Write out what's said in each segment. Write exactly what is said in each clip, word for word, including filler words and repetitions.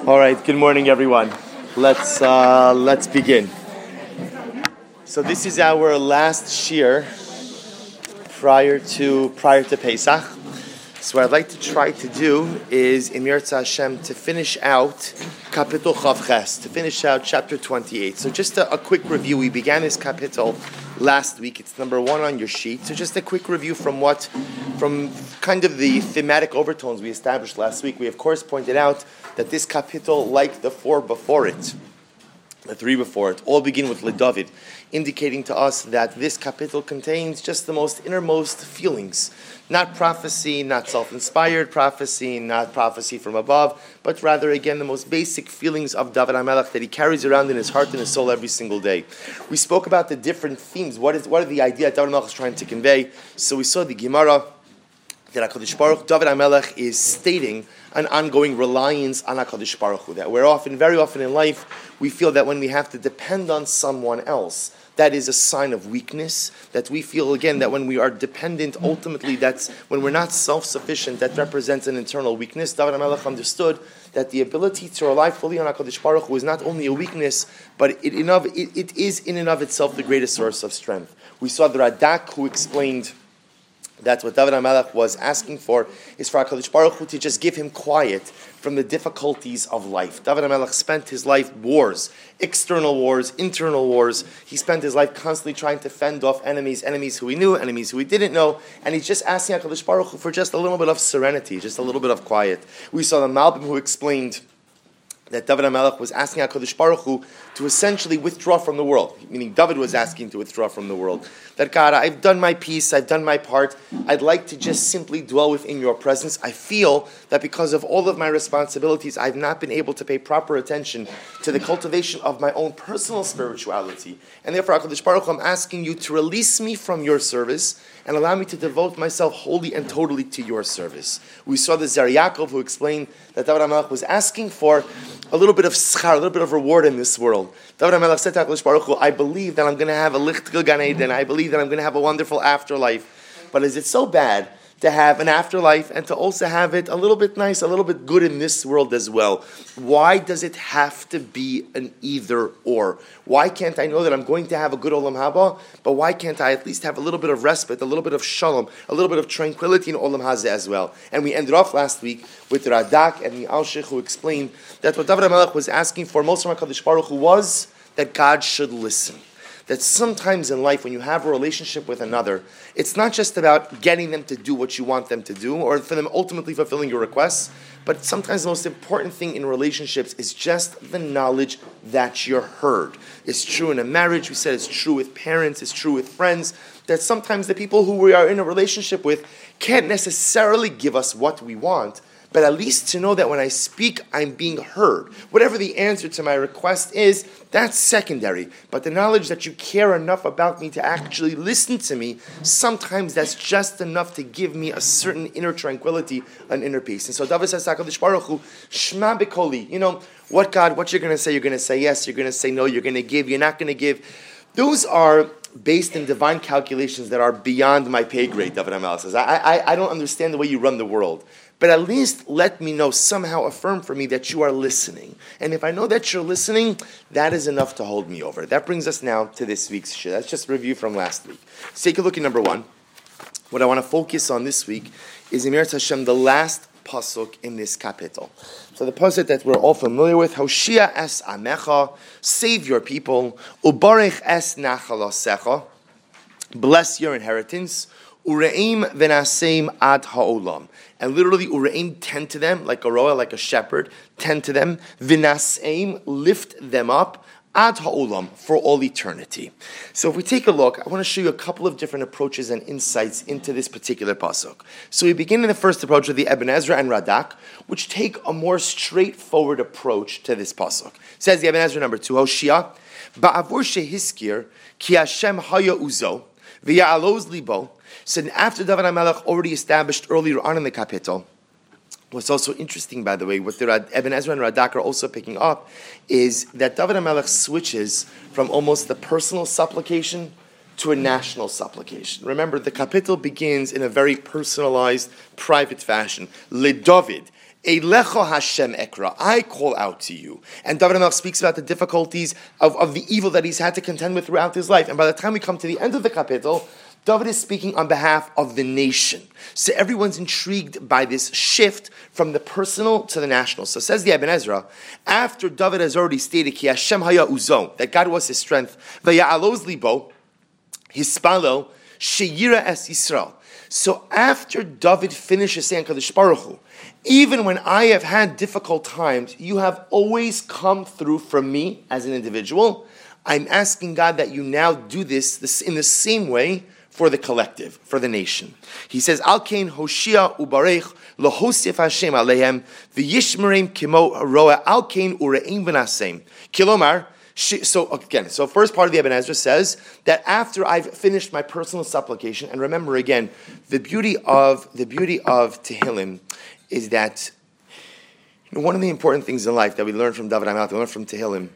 All right, good morning, everyone. Let's uh, let's begin. So this is our last shir prior to prior to Pesach. So what I'd like to try to do is, in Yirtzeh Hashem, to finish out Kapitel Chav Ches, to finish out chapter twenty-eight. So just a, a quick review. We began this kapitel last week. It's number one on your sheet. So just a quick review from what, from kind of the thematic overtones we established last week. We of course pointed out that this kapitel, like the four before it, the three before it, all begin with LeDavid, indicating to us that this kapitel contains just the most innermost feelings. Not prophecy, not self-inspired prophecy, not prophecy from above, but rather, again, the most basic feelings of David HaMelech that he carries around in his heart and his soul every single day. We spoke about the different themes. What is what are the idea that David HaMelech is trying to convey? So we saw the Gemara that HaKadosh Baruch, David HaMelech is stating an ongoing reliance on HaKadosh Baruch Hu. That we're often, very often in life, we feel that when we have to depend on someone else, that is a sign of weakness, that we feel, again, that when we are dependent, ultimately, that's when we're not self-sufficient, that represents an internal weakness. David HaMelech understood that the ability to rely fully on HaKadosh Baruch Hu is not only a weakness, but it, in of, it, it is in and of itself the greatest source of strength. We saw the Radak, who explained that what David HaMelech was asking for is for HaKadosh Baruch Hu to just give him quiet from the difficulties of life. David HaMelech spent his life wars, external wars, internal wars. He spent his life constantly trying to fend off enemies, enemies who he knew, enemies who he didn't know, and he's just asking HaKadosh Baruch Hu for just a little bit of serenity, just a little bit of quiet. We saw the Malbim who explained that David HaMelech was asking HaKadosh Baruch Hu to essentially withdraw from the world, meaning David was asking to withdraw from the world. That God, I've done my piece, I've done my part, I'd like to just simply dwell within your presence. I feel that because of all of my responsibilities, I've not been able to pay proper attention to the cultivation of my own personal spirituality. And therefore, HaKadosh Baruch Hu, I'm asking you to release me from your service and allow me to devote myself wholly and totally to your service. We saw the Zer Yaakov who explained that David HaMelech was asking for a little bit of schar, a little bit of reward in this world. David HaMelech said to HaKadosh Baruch Hu, I believe that I'm going to have a lichtel Gan Eden, I believe that I'm going to have a wonderful afterlife. But is it so bad to have an afterlife and to also have it a little bit nice, a little bit good in this world as well? Why does it have to be an either or? Why can't I know that I'm going to have a good olam haba, but why can't I at least have a little bit of respite, a little bit of shalom, a little bit of tranquility in olam hazeh as well? And we ended off last week with the Radak and the Alshich who explained that what David HaMelech was asking for most from HaKadosh Baruch Hu was that God should listen. That sometimes in life, when you have a relationship with another, it's not just about getting them to do what you want them to do, or for them ultimately fulfilling your requests, but sometimes the most important thing in relationships is just the knowledge that you're heard. It's true in a marriage, we said it's true with parents, it's true with friends, that sometimes the people who we are in a relationship with can't necessarily give us what we want, but at least to know that when I speak, I'm being heard. Whatever the answer to my request is, that's secondary. But the knowledge that you care enough about me to actually listen to me, sometimes that's just enough to give me a certain inner tranquility, an inner peace. And so David says, HaKadosh Baruch Hu, Shema B'koli. You know, what God, what you're going to say, you're going to say yes, you're going to say no, you're going to give, you're not going to give. Those are based in divine calculations that are beyond my pay grade, David HaMelech says. I, I, I don't understand the way you run the world. But at least let me know, somehow affirm for me that you are listening. And if I know that you're listening, that is enough to hold me over. That brings us now to this week's shir. That's just a review from last week. Let's take a look at number one. What I want to focus on this week is, in Yirtzeh Hashem, the last pasuk in this kapitel. So the pasuk that we're all familiar with, Hoshia es amecha, save your people, ubarech es nachalosecha, bless your inheritance, ureim v'naseim ad ha'olam. And literally, ureim, tend to them, like a roa, like a shepherd, tend to them, v'naseim, lift them up, ad ha'olam, for all eternity. So if we take a look, I want to show you a couple of different approaches and insights into this particular pasuk. So we begin in the first approach with the Ibn Ezra and Radak, which take a more straightforward approach to this pasuk. It says the Ibn Ezra number two, Hoshia, ba'avur shehiskir, ki Hashem haya uzo, v'ya'aloz libo. So after David HaMelech already established earlier on in the kapitel, what's also interesting, by the way, what the Ibn Ezra and Radak are also picking up, is that David HaMelech switches from almost the personal supplication to a national supplication. Remember, the kapitel begins in a very personalized, private fashion. Le David, Eilecha Hashem ekra, I call out to you. And David HaMelech speaks about the difficulties of, of the evil that he's had to contend with throughout his life. And by the time we come to the end of the kapitel, David is speaking on behalf of the nation. So everyone's intrigued by this shift from the personal to the national. So says the Ibn Ezra, after David has already stated Ki Hashem haya uzo, that God was his strength, v'ya'aloz libo, hispalo, sheyira es Yisrael. So after David finishes saying Kadosh Baruch Hu, even when I have had difficult times, you have always come through for me as an individual. I'm asking God that you now do this, this in the same way for the collective, for the nation. He says, Al kein hoshia ubarech lohosif Hashem alehem v'yishmerim kimo roa al kein ureim v'nasem. Kilomar. So again, so first part of the Ibn Ezra says that after I've finished my personal supplication, and remember again, the beauty of the beauty of Tehillim is that, you know, one of the important things in life that we learn from David HaMelech, we learn from Tehillim,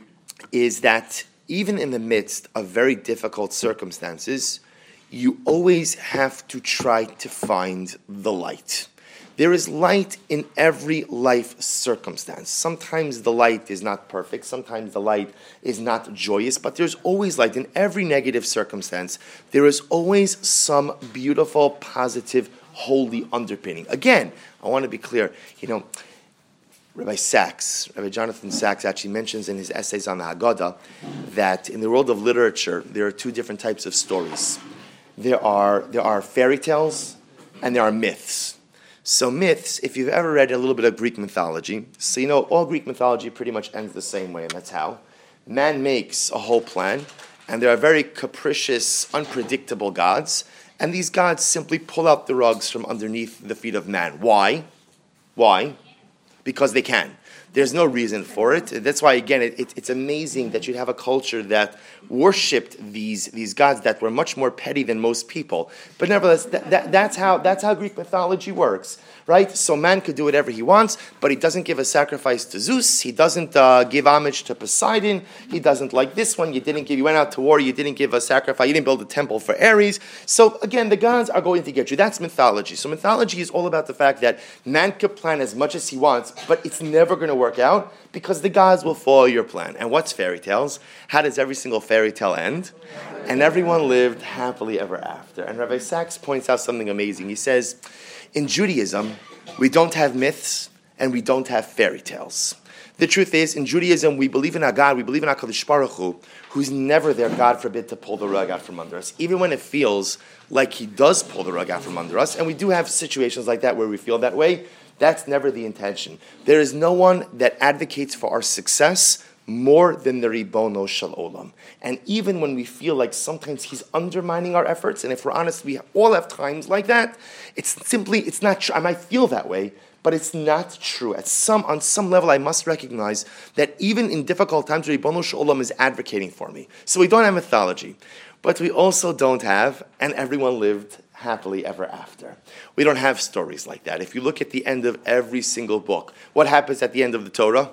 is that even in the midst of very difficult circumstances, you always have to try to find the light. There is light in every life circumstance. Sometimes the light is not perfect. Sometimes the light is not joyous. But there's always light in every negative circumstance. There is always some beautiful, positive, holy underpinning. Again, I want to be clear. You know, Rabbi Sachs, Rabbi Jonathan Sachs actually mentions in his essays on the Haggadah that in the world of literature, there are two different types of stories. There are, there are fairy tales and there are myths. So myths, if you've ever read a little bit of Greek mythology, so you know all Greek mythology pretty much ends the same way, and that's how. Man makes a whole plan, and there are very capricious, unpredictable gods, and these gods simply pull out the rugs from underneath the feet of man. Why? Why? Because they can. There's no reason for it. That's why, again, it, it, it's amazing that you'd have a culture that worshipped these, these gods that were much more petty than most people. But nevertheless, that, that, that's how that's how Greek mythology works, right? So man could do whatever he wants, but he doesn't give a sacrifice to Zeus. He doesn't uh, give homage to Poseidon. He doesn't like this one. You didn't give. You went out to war. You didn't give a sacrifice. You didn't build a temple for Ares. So again, the gods are going to get you. That's mythology. So mythology is all about the fact that man could plan as much as he wants, but it's never going to work out because the gods will follow your plan. And what's fairy tales? How does every single fairy tale end? And everyone lived happily ever after. And Rabbi Sachs points out something amazing. He says, in Judaism, we don't have myths and we don't have fairy tales. The truth is, in Judaism, we believe in a God, we believe in HaKadosh Baruch Hu, who's never there, God forbid, to pull the rug out from under us, even when it feels like he does pull the rug out from under us. And we do have situations like that where we feel that way. That's never the intention. There is no one that advocates for our success more than the Ribono Shel Olam. And even when we feel like sometimes he's undermining our efforts, and if we're honest, we all have times like that, it's simply, it's not true. I might feel that way, but it's not true. At some, on some level, I must recognize that even in difficult times, Ribono Shel Olam is advocating for me. So we don't have mythology, but we also don't have, and everyone lived happily ever after. We don't have stories like that. If you look at the end of every single book, what happens at the end of the Torah?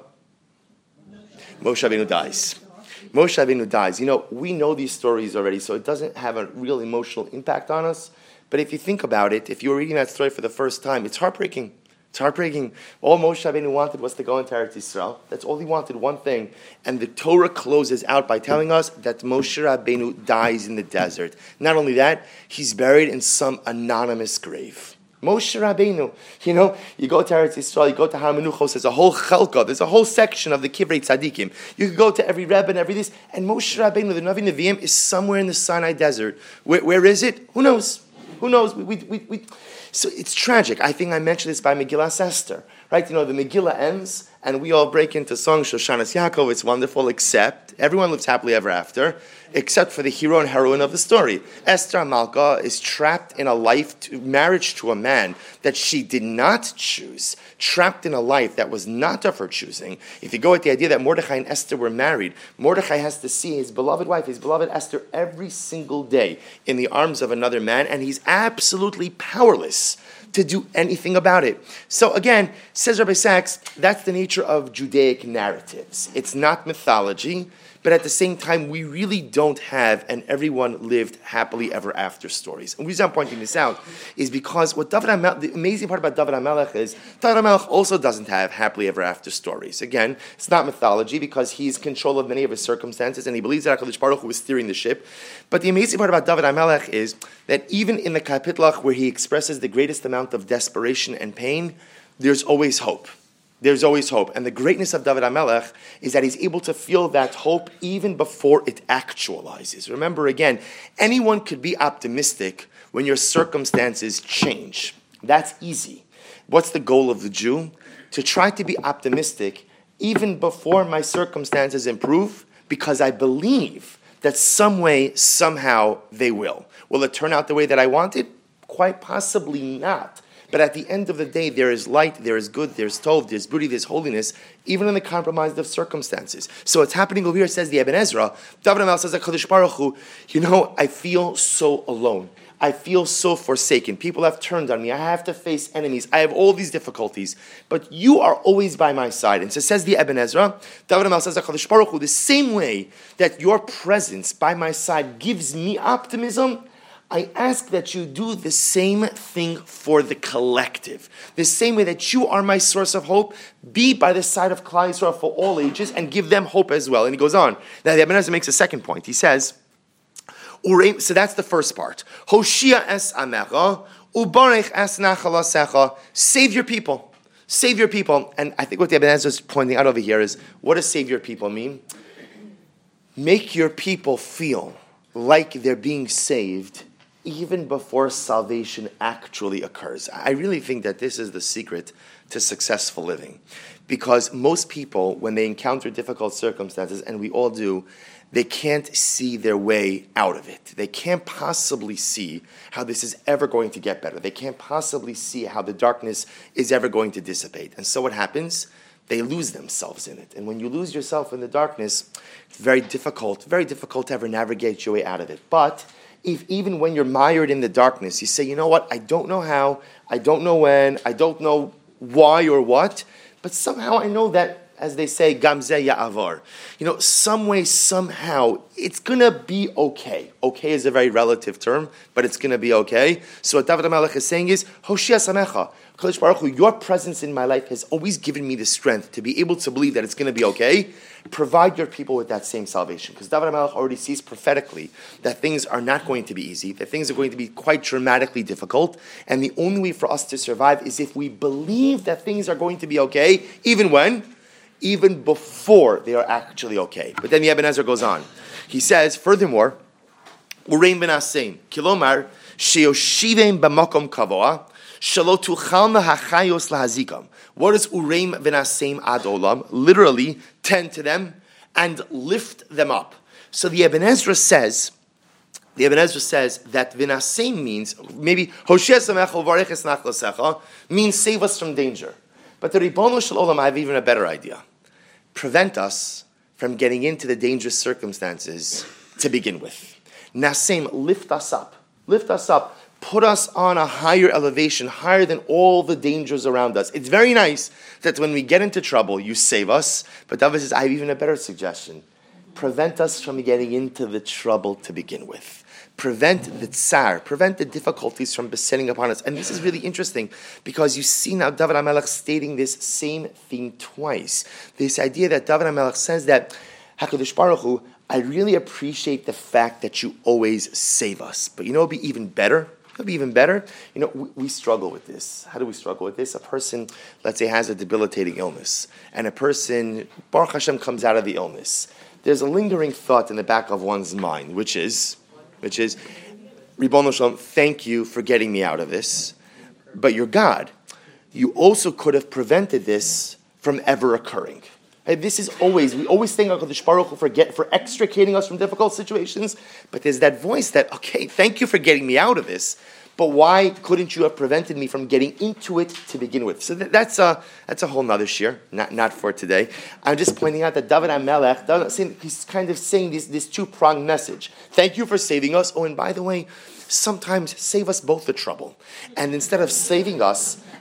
Moshe Rabbeinu dies. Moshe Rabbeinu dies. You know, we know these stories already, so it doesn't have a real emotional impact on us. But if you think about it, if you were reading that story for the first time, it's heartbreaking. It's heartbreaking. All Moshe Rabbeinu wanted was to go into Eretz Yisrael. That's all he wanted, one thing. And the Torah closes out by telling us that Moshe Rabbeinu dies in the desert. Not only that, he's buried in some anonymous grave. Moshe Rabbeinu. You know, you go to Eretz Yisrael, you go to Har Menuchos, there's a whole chelka, there's a whole section of the Kivrei Tzadikim. You could go to every Rebbe and every this, and Moshe Rabbeinu, the Navi Nevi'im, is somewhere in the Sinai desert. Where, where is it? Who knows? Who knows? We, we, we, we. So it's tragic. I think I mentioned this by Megillas Esther, right? You know, the Megillah ends, and we all break into song, Shoshanas Yaakov, it's wonderful, except, everyone lives happily ever after, except for the hero and heroine of the story. Esther Amalka is trapped in a life, to, marriage to a man that she did not choose, trapped in a life that was not of her choosing. If you go with the idea that Mordechai and Esther were married, Mordechai has to see his beloved wife, his beloved Esther, every single day in the arms of another man, and he's absolutely powerless to do anything about it. So again, says Rabbi Sachs, that's the nature of Judaic narratives. It's not mythology, but at the same time, we really don't have, and everyone lived happily ever after stories. And the reason I'm pointing this out is because what David HaMelech, the amazing part about David HaMelech is, David HaMelech also doesn't have happily ever after stories. Again, it's not mythology because he's in control of many of his circumstances and he believes that HaKadosh Baruch Hu was steering the ship. But the amazing part about David HaMelech is that even in the Kapitlach where he expresses the greatest amount of desperation and pain, there's always hope. There's always hope. And the greatness of David HaMelech is that he's able to feel that hope even before it actualizes. Remember again, anyone could be optimistic when your circumstances change. That's easy. What's the goal of the Jew? To try to be optimistic even before my circumstances improve, because I believe that some way, somehow, they will. Will it turn out the way that I want it? Quite possibly not. But at the end of the day, there is light, there is good, there's tov, there's beauty, there's holiness, even in the compromise of circumstances. So what's happening over here, says the Ibn Ezra, David HaMelech says, HaKadosh Baruch Hu, you know, I feel so alone. I feel so forsaken. People have turned on me. I have to face enemies. I have all these difficulties. But you are always by my side. And so says the Ibn Ezra, David HaMelech says, HaKadosh Baruch Hu, the same way that your presence by my side gives me optimism, I ask that you do the same thing for the collective. The same way that you are my source of hope, be by the side of Klal Yisrael for all ages and give them hope as well. And he goes on. Now the Ibn Ezra makes a second point. He says, so that's the first part. Hoshia es amecha, ubarech es nachalasecha. Save your people. Save your people. And I think what the Ibn Ezra is pointing out over here is, what does save your people mean? Make your people feel like they're being saved even before salvation actually occurs. I really think that this is the secret to successful living. Because most people, when they encounter difficult circumstances, and we all do, they can't see their way out of it. They can't possibly see how this is ever going to get better. They can't possibly see how the darkness is ever going to dissipate. And so what happens? They lose themselves in it. And when you lose yourself in the darkness, it's very difficult, very difficult to ever navigate your way out of it. But if even when you're mired in the darkness, you say, you know what, I don't know how, I don't know when, I don't know why or what, but somehow I know that, as they say, gamze ya'avar. You know, some way, somehow, it's going to be okay. Okay is a very relative term, but it's going to be okay. So what David HaMelech is saying is, Hoshia samecha. Kadosh Baruch Hu, your presence in my life has always given me the strength to be able to believe that it's going to be okay. Provide your people with that same salvation. Because David HaMelech already sees prophetically that things are not going to be easy, that things are going to be quite dramatically difficult, and the only way for us to survive is if we believe that things are going to be okay, even when? Even before they are actually okay. But then the Ibn Ezra goes on. He says, furthermore, Ureim ben Aseim, Kilomar, Sheoshivim b'makom kavoa, Shalo tuchalna hachayos lahazikam. What is Ureim v'naseim ad olam? Literally, tend to them and lift them up. So the Ibn Ezra says, the Ibn Ezra says that v'naseim means, maybe Hoshea samecha uvareches nachlasecha, means save us from danger. But the Ribono Shel Olam, I have even a better idea. Prevent us from getting into the dangerous circumstances to begin with. Naseim, lift us up. Lift us up. Put us on a higher elevation, higher than all the dangers around us. It's very nice that when we get into trouble, you save us. But David says, I have even a better suggestion. Prevent us from getting into the trouble to begin with. Prevent the tsar, prevent the difficulties from besetting upon us. And this is really interesting because you see now David HaMelech stating this same thing twice. This idea that David HaMelech says that, HaKadosh Baruch Hu, I really appreciate the fact that you always save us. But you know what would be even better? It'll be even better. You know, we, we struggle with this. How do we struggle with this? A person, let's say, has a debilitating illness, and a person, Baruch Hashem, comes out of the illness. There's a lingering thought in the back of one's mind, which is, which is, Ribono Shel Olam, thank you for getting me out of this, but you're God. You also could have prevented this from ever occurring. And this is always, we always thank HaKadosh Baruch Hu for, get, for extricating us from difficult situations, but there's that voice that, okay, thank you for getting me out of this, but why couldn't you have prevented me from getting into it to begin with? So that, that's a that's a whole nother shir, not not for today. I'm just pointing out that David HaMelech, he's kind of saying this, this two-pronged message. Thank you for saving us. Oh, and by the way, sometimes save us both the trouble. And instead of saving us,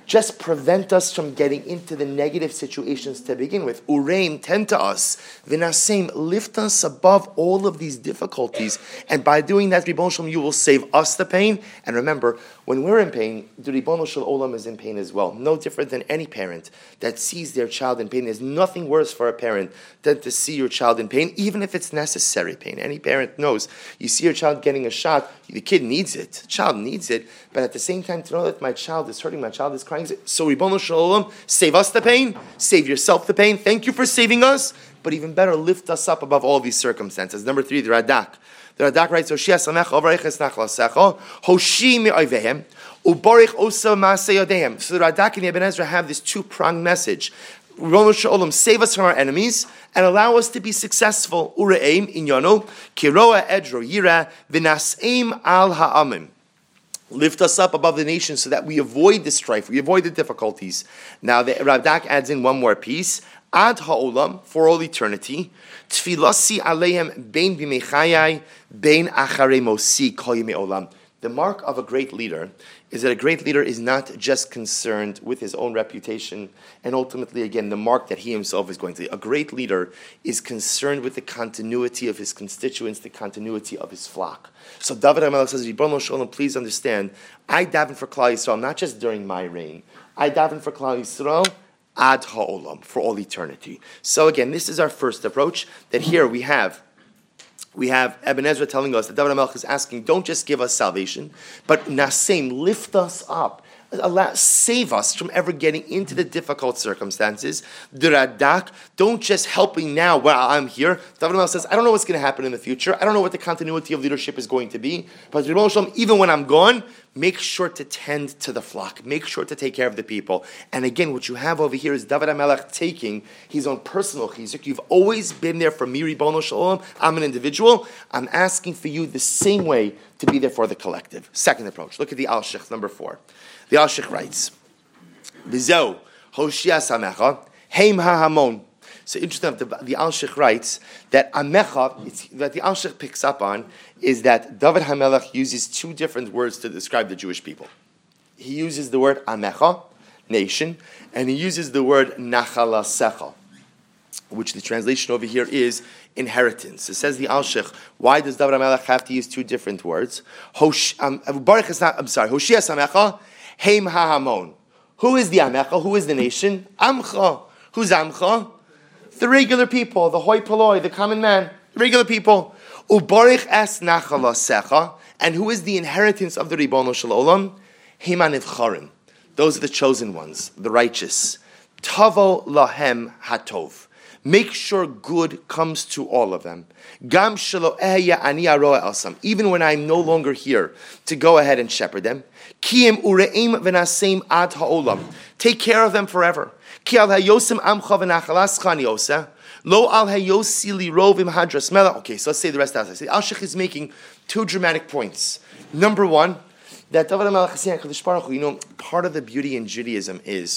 just prevent us from getting into the negative situations to begin with. Ureim, tend to us. V'naseim, lift us above all of these difficulties. And by doing that, Ribono Shel Olam, you will save us the pain. And remember, when we're in pain, the Ribono Shel Olam is in pain as well. No different than any parent that sees their child in pain. There's nothing worse for a parent than to see your child in pain, even if it's necessary pain. Any parent knows. You see your child getting a shot, the kid needs it. The child needs it. But at the same time, to know that my child is hurting, my child is crying. So Ribono Shel Olam, save us the pain, save yourself the pain. Thank you for saving us, but even better, lift us up above all these circumstances. Number three, the Radak. The Radak writes, Hoshia samecha avreiches nachlasecha, hoshi mi'oivehem, ubarich osa ma'aseh yadehem. So the Radak and the Ibn Ezra have this two-pronged message. Ribono Shel Olam, save us from our enemies and allow us to be successful. Ureim inyano, kiroa edro yira, v'naseim al ha'amim. Lift us up above the nations so that we avoid the strife, we avoid the difficulties. Now the Radak adds in one more piece. Ad ha'olam, for all eternity. Tfilasi aleim bein b'mechayai, bein acharei mosi kol yemei olam. The mark of a great leader is that a great leader is not just concerned with his own reputation and ultimately, again, the mark that he himself is going to. A great leader is concerned with the continuity of his constituents, the continuity of his flock. So David HaMelech says, Ribono Shel Olam, please understand, I daven for Klal Yisrael, not just during my reign. I daven for Klal Yisrael ad ha'olam, for all eternity. So again, this is our first approach, that here we have We have Ibn Ezra telling us that David HaMelech is asking, don't just give us salvation, but naseim, lift us up. Allow, save us from ever getting into the difficult circumstances. The Radak, don't just help me now while I'm here. David HaMelech says, I don't know what's going to happen in the future. I don't know what the continuity of leadership is going to be. But Ribono Shel Olam, even when I'm gone, make sure to tend to the flock. Make sure to take care of the people. And again, what you have over here is David HaMelech taking his own personal chizuk. You've always been there for me, Ribono Shel Olam. I'm an individual. I'm asking for you the same way to be there for the collective. Second approach. Look at the Al-Shich, number four. The Al-Shich writes, V'zeu, Hoshia samecha, heim ha'hamon. So interesting, the, the Al-Shich writes that Amecha, it's, that the Al-Shich picks up on, is that David HaMelech uses two different words to describe the Jewish people. He uses the word Amecha, nation, and he uses the word Nachalasecha, which the translation over here is inheritance. It says the Al-Shich, why does David HaMelech have to use two different words? Hosh, um, Baruch is not, I'm sorry, Hoshia Samecha, Heim HaHamon. Who is the Amecha? Who is the nation? Amcha. Who's Amcha? The regular people, the hoi polloi, the common man, regular people. Ubarich es nachalasecha. And who is the inheritance of the Ribono Shel Olam? Heim HaNivcharim. Those are the chosen ones, the righteous. Tavo lahem hatov. Make sure good comes to all of them. Gam shelo eheya ani aroa elsam. Even when I'm no longer here to go ahead and shepherd them. Kiyem ureim v'naseim ad ha'olam. Take care of them forever. Ki al hayosim amcha v'nachalas chani osa. Lo al hayosi li rovim hadras mela. Okay, so let's say the rest of it. Al-Shich is making two dramatic points. Number one, that David HaMelech is saying, Kadosh Baruch Hu, you know, part of the beauty in Judaism is,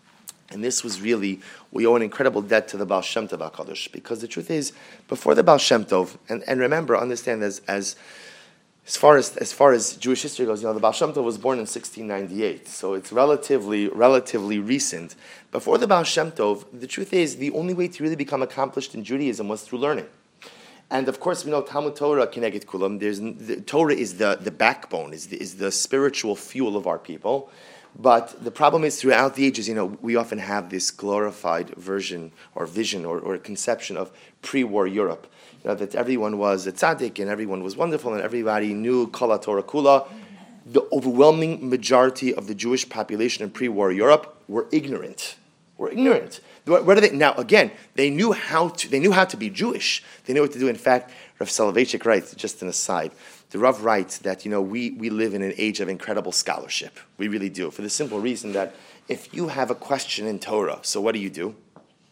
and this was really, we owe an incredible debt to the Baal Shem Tov HaKadosh, because the truth is, before the Baal Shem Tov, and, and remember, understand as as as far as as far as Jewish history goes, you know, the Baal Shem Tov was born in sixteen ninety-eight, so it's relatively relatively recent. Before the Baal Shem Tov, the truth is, the only way to really become accomplished in Judaism was through learning. And of course, we know Talmud Torah Keneged Kulam. There's the, Torah is the, the backbone, is the, is the spiritual fuel of our people. But the problem is, throughout the ages, you know, we often have this glorified version or vision or, or conception of pre-war Europe. You know, that everyone was a tzaddik and everyone was wonderful and everybody knew Kala Torah Kula. The overwhelming majority of the Jewish population in pre-war Europe were ignorant. Were ignorant. What are they now? Again, they knew how to. They knew how to be Jewish. They knew what to do. In fact, Rav Soloveitchik writes, just an aside, the Rav writes that, you know, we, we live in an age of incredible scholarship. We really do. For the simple reason that if you have a question in Torah, so what do you do?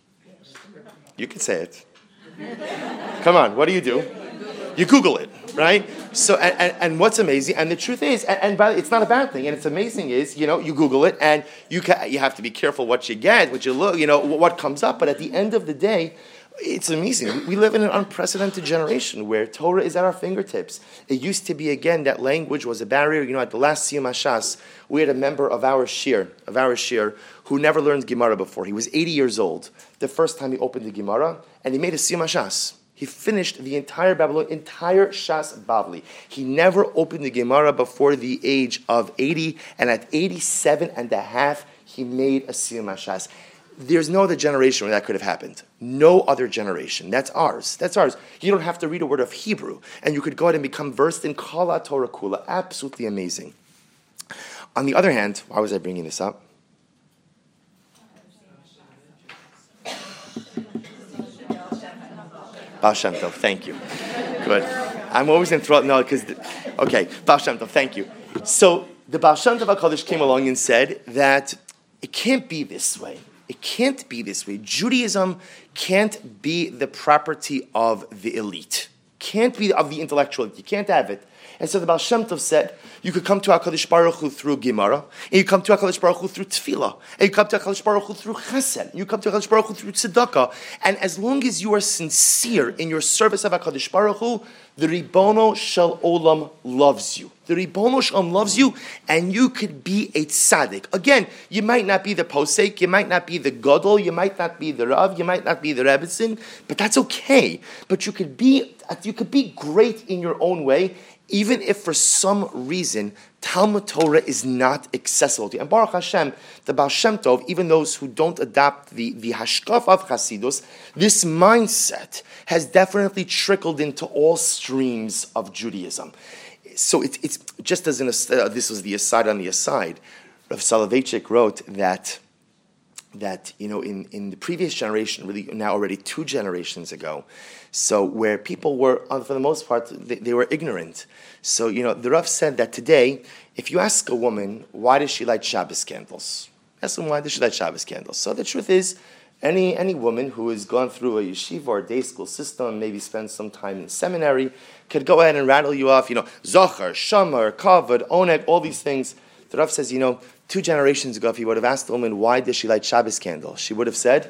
You can say it. Come on, what do you do? You Google it, right? So, and, and, and what's amazing, and the truth is, and, and by, it's not a bad thing, and it's amazing is, you know, you Google it, and you ca- you have to be careful what you get, what you look, you know, what comes up, but at the end of the day, It's amazing. We live in an unprecedented generation where Torah is at our fingertips. It used to be, again, that language was a barrier. You know, at the last Siyum HaShas, we had a member of our shir, of our shir, who never learned Gemara before. He was eighty years old the first time he opened the Gemara, and he made a Siyum HaShas. He finished the entire Babylon, entire Shas Bavli. He never opened the Gemara before the age of eighty, and at eighty-seven and a half, he made a Siyum HaShas. There's no other generation where that could have happened. No other generation. That's ours. That's ours. You don't have to read a word of Hebrew, and you could go ahead and become versed in Kala Torah Kula. Absolutely amazing. On the other hand, why was I bringing this up? Baal Shem Tov, thank you. Good. I'm always enthralled. No, because, okay, Baal Shem Tov, thank you. So the Baal Shem Tov HaKadosh came along and said that it can't be this way. It can't be this way. Judaism can't be the property of the elite. Can't be of the intellectual elite. You can't have it. And so the Baal Shem Tov said, you could come to HaKadosh Baruch Hu through Gemara, and you come to HaKadosh Baruch Hu through Tefillah, and you come to HaKadosh Baruch Hu through Chesed, and you come to HaKadosh Baruch Hu through Tzedakah, and as long as you are sincere in your service of HaKadosh Baruch Hu, the Ribono Shel Olam loves you. The Ribono Shel Olam loves you, and you could be a tzaddik. Again, you might not be the posek, you might not be the gadol, you might not be the rav, you might not be the rebbetzin, but that's okay. But you could be, you could be great in your own way, even if for some reason Talmud Torah is not accessible to you. And Baruch Hashem, the Baal Shem Tov, even those who don't adopt the, the hashkaf of Hasidus, this mindset has definitely trickled into all streams of Judaism. So it, it's just as an uh, this was the aside on the aside, Rav Soloveitchik wrote that that, you know, in, in the previous generation, really now already two generations ago, so where people were, for the most part, they, they were ignorant. So, you know, the Rav said that today, if you ask a woman, why does she light Shabbos candles? Ask them, why does she light Shabbos candles? So the truth is, any any woman who has gone through a yeshiva or day school system, maybe spent some time in seminary, could go ahead and rattle you off, you know, Zohar, Shamar, Kavod, Oneg, all these things. The Rav says, you know, two generations ago, if you would have asked the woman, why does she light Shabbos candles? She would have said,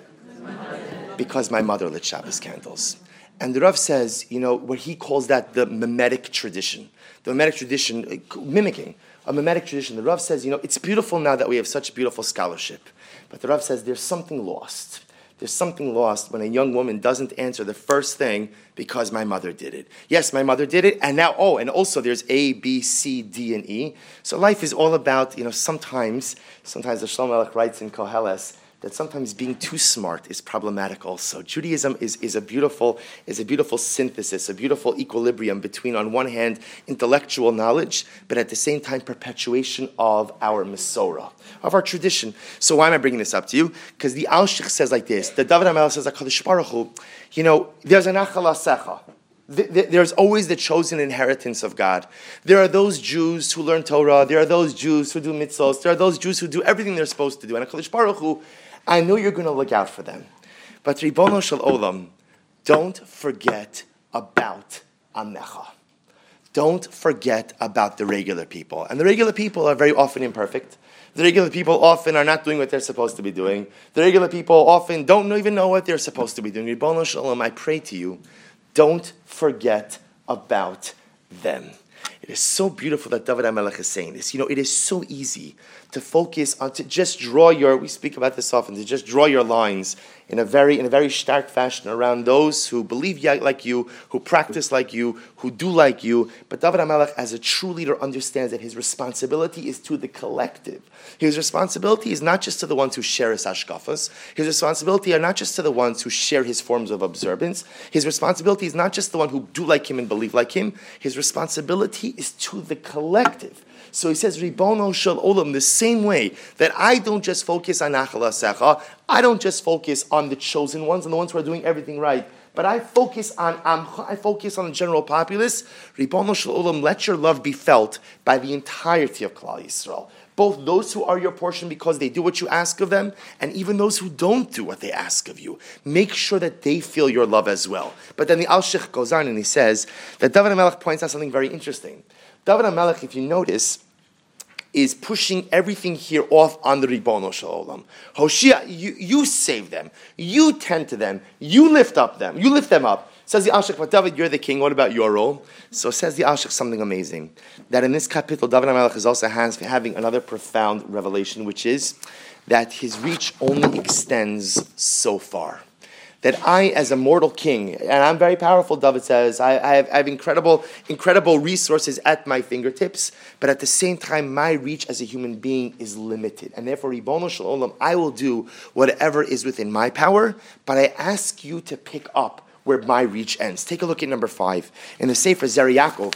because my mother lit Shabbos candles. And the Rav says, you know, what he calls that the mimetic tradition. The mimetic tradition, mimicking, a mimetic tradition. The Rav says, you know, it's beautiful now that we have such beautiful scholarship. But the Rav says there's something lost. There's something lost when a young woman doesn't answer the first thing because my mother did it. Yes, my mother did it, and now, oh, and also there's A, B, C, D, and E. So life is all about, you know, sometimes, sometimes the Shlomo Melech writes in Koheles, that sometimes being too smart is problematic also. Judaism is, is a beautiful is a beautiful synthesis, a beautiful equilibrium between, on one hand, intellectual knowledge, but at the same time, perpetuation of our Masorah, of our tradition. So why am I bringing this up to you? Because the Alshich says like this, the David HaMelech says, HaKadosh Baruch Hu, you know, there's an Achal Asecha. There's always the chosen inheritance of God. There are those Jews who learn Torah. There are those Jews who do mitzvos. There are those Jews who do everything they're supposed to do. And HaKadosh Baruch Hu, I know you're going to look out for them. But Ribono Shel Olam, don't forget about Amecha. Don't forget about the regular people. And the regular people are very often imperfect. The regular people often are not doing what they're supposed to be doing. The regular people often don't even know what they're supposed to be doing. Ribono Shel Olam, I pray to you, don't forget about them. It is so beautiful that David HaMelech is saying this. You know, it is so easy to focus on, to just draw your, we speak about this often, to just draw your lines in a very in a very stark fashion around those who believe like you, who practice like you, who do like you. But David HaMelech, as a true leader, understands that his responsibility is to the collective. His responsibility is not just to the ones who share his hashkafas. His responsibility are not just to the ones who share his forms of observance. His responsibility is not just the one who do like him and believe like him. His responsibility is to the collective. So he says, Ribono Shel Olam, the same way that I don't just focus on Achal Asecha, I don't just focus on the chosen ones and the ones who are doing everything right, but I focus on Amcha, I focus on the general populace. Ribono Shel Olam, let your love be felt by the entirety of Klal Yisrael. Both those who are your portion because they do what you ask of them, and even those who don't do what they ask of you. Make sure that they feel your love as well. But then the Alshich goes on and he says that David HaMelech points out something very interesting. David HaMelech, if you notice, is pushing everything here off on the Ribono Shel Olam. Hoshia, you, you save them. You tend to them. You lift up them. You lift them up. Says the Alshich, but David, you're the king. What about your role? So says the Alshich something amazing. That in this capital, David HaMelech is also has, having another profound revelation, which is that his reach only extends so far. That I, as a mortal king, and I'm very powerful, David says, I, I, have, I have incredible, incredible resources at my fingertips, but at the same time, my reach as a human being is limited. And therefore, Ribono Shel Olam, I will do whatever is within my power, but I ask you to pick up where my reach ends. Take a look at number five. In the Sefer Zer Yaakov,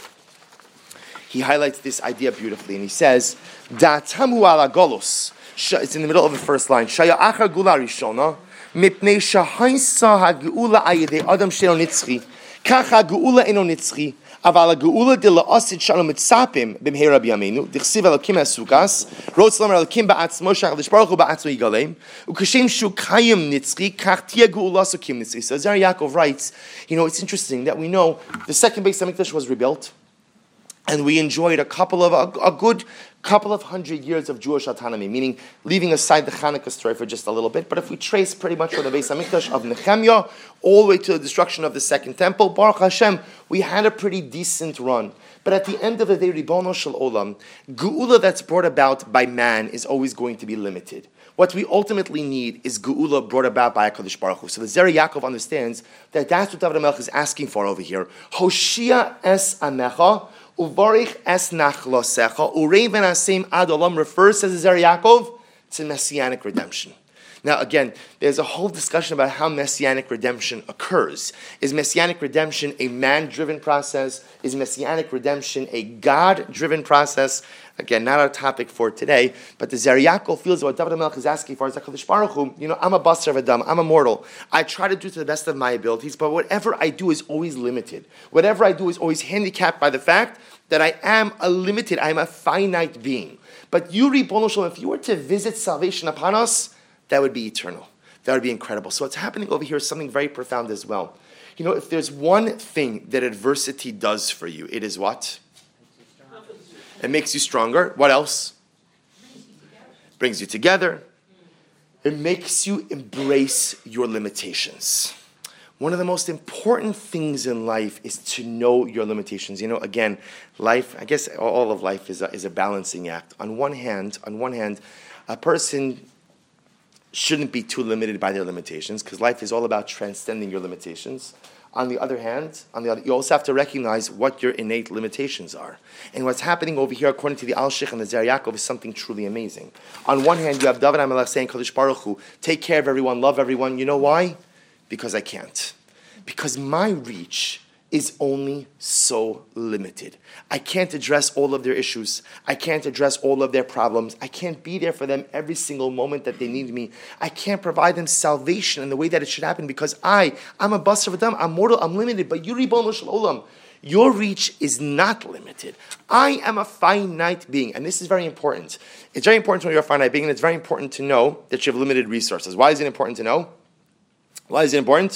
he highlights this idea beautifully, and he says, Da'atamu ala golos. It's in the middle of the first line. Shaya achar gula rishona. מפני שהייסה הגאולה על ידי אדם שאינו נצחי, כך הגאולה אינו נצחי, אבל הגאולה דלעשית שאנו מצפים במהרה בימינו, דכתיב אלוקים הסוגס, רוצה לומר אלוקים בעצמו, שהקדוש ברוך הוא בעצמו יגלה, וכשם שהוא קיים נצחי, כך תהיה גאולה סוקים נצחי. So Zer Yaakov writes, you know, it's interesting that we know the second Beis HaMikdash was rebuilt, and we enjoyed a couple of, a, a good couple of hundred years of Jewish autonomy, meaning leaving aside the Hanukkah story for just a little bit. But if we trace pretty much from the Beis HaMikdash of Nehemiah all the way to the destruction of the Second Temple, Baruch Hashem, we had a pretty decent run. But at the end of the day, Ribono Shel Olam, Geula that's brought about by man is always going to be limited. What we ultimately need is Geula brought about by HaKadosh Baruch Hu. So the Zer Yaakov understands that that's what David HaMelech is asking for over here. Hoshia es amecha, uvarich es nachlosecha, urei v'naseim ad olam refers, says the Zer Yaakov, to messianic redemption. Now again, there's a whole discussion about how messianic redemption occurs. Is messianic redemption a man-driven process? Is messianic redemption a God-driven process? Again, not our topic for today, but the Zer Yaakov feels what David HaMelech is asking for is HaKadosh Baruch Hu, you know, I'm a basar of Adam, I'm a mortal. I try to do to the best of my abilities, but whatever I do is always limited. Whatever I do is always handicapped by the fact that I am a limited, I am a finite being. But you, Ribono Shel Olam, if you were to visit salvation upon us, that would be eternal. That would be incredible. So what's happening over here is something very profound as well. You know, if there's one thing that adversity does for you, it is what? It makes you stronger. What else? Brings you together. It makes you embrace your limitations. One of the most important things in life is to know your limitations. You know, again, life, I guess all of life is a, is a balancing act. On one hand, on one hand, a person shouldn't be too limited by their limitations, because life is all about transcending your limitations. On the other hand, on the other, you also have to recognize what your innate limitations are. And what's happening over here, according to the Alshich and the Zer Yaakov, is something truly amazing. On one hand, you have David HaMelech saying, Kadosh Baruch Hu, take care of everyone, love everyone. You know why? Because I can't. Because my reach is only so limited. I can't address all of their issues. I can't address all of their problems. I can't be there for them every single moment that they need me. I can't provide them salvation in the way that it should happen because I, I'm a basar of Adam, I'm mortal, I'm limited. But you, Ribono Shel Olam, your reach is not limited. I am a finite being, and this is very important. It's very important to know you're a finite being, and it's very important to know that you have limited resources. Why is it important to know? Why is it important?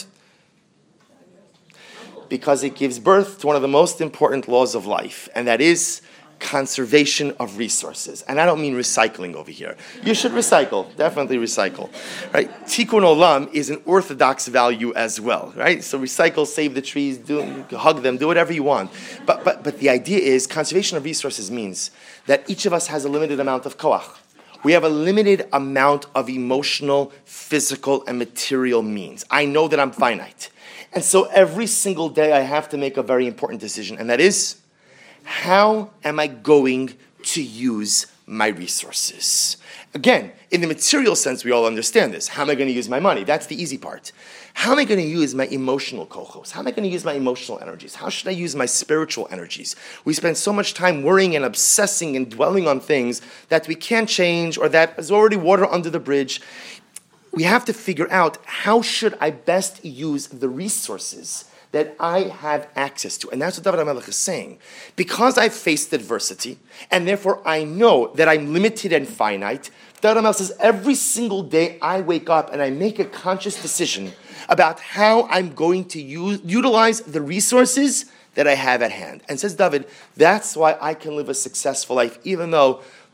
Because it gives birth to one of the most important laws of life, and that is conservation of resources. And I don't mean recycling over here. You should recycle, definitely recycle. Right? Tikkun olam is an orthodox value as well, right? So recycle, save the trees, do, hug them, do whatever you want. But, but, but the idea is conservation of resources means that each of us has a limited amount of koach. We have a limited amount of emotional, physical, and material means. I know that I'm finite. And so every single day I have to make a very important decision, and that is, how am I going to use my resources? Again, in the material sense, we all understand this. How am I going to use my money? That's the easy part. How am I going to use my emotional kochos? How am I going to use my emotional energies? How should I use my spiritual energies? We spend so much time worrying and obsessing and dwelling on things that we can't change or that is already water under the bridge. We have to figure out how should I best use the resources that I have access to. And that's what David HaMelech is saying. Because I've faced adversity, and therefore I know that I'm limited and finite, David HaMelech says every single day I wake up and I make a conscious decision about how I'm going to use, utilize the resources that I have at hand. And says David, that's why I can live a successful life, even though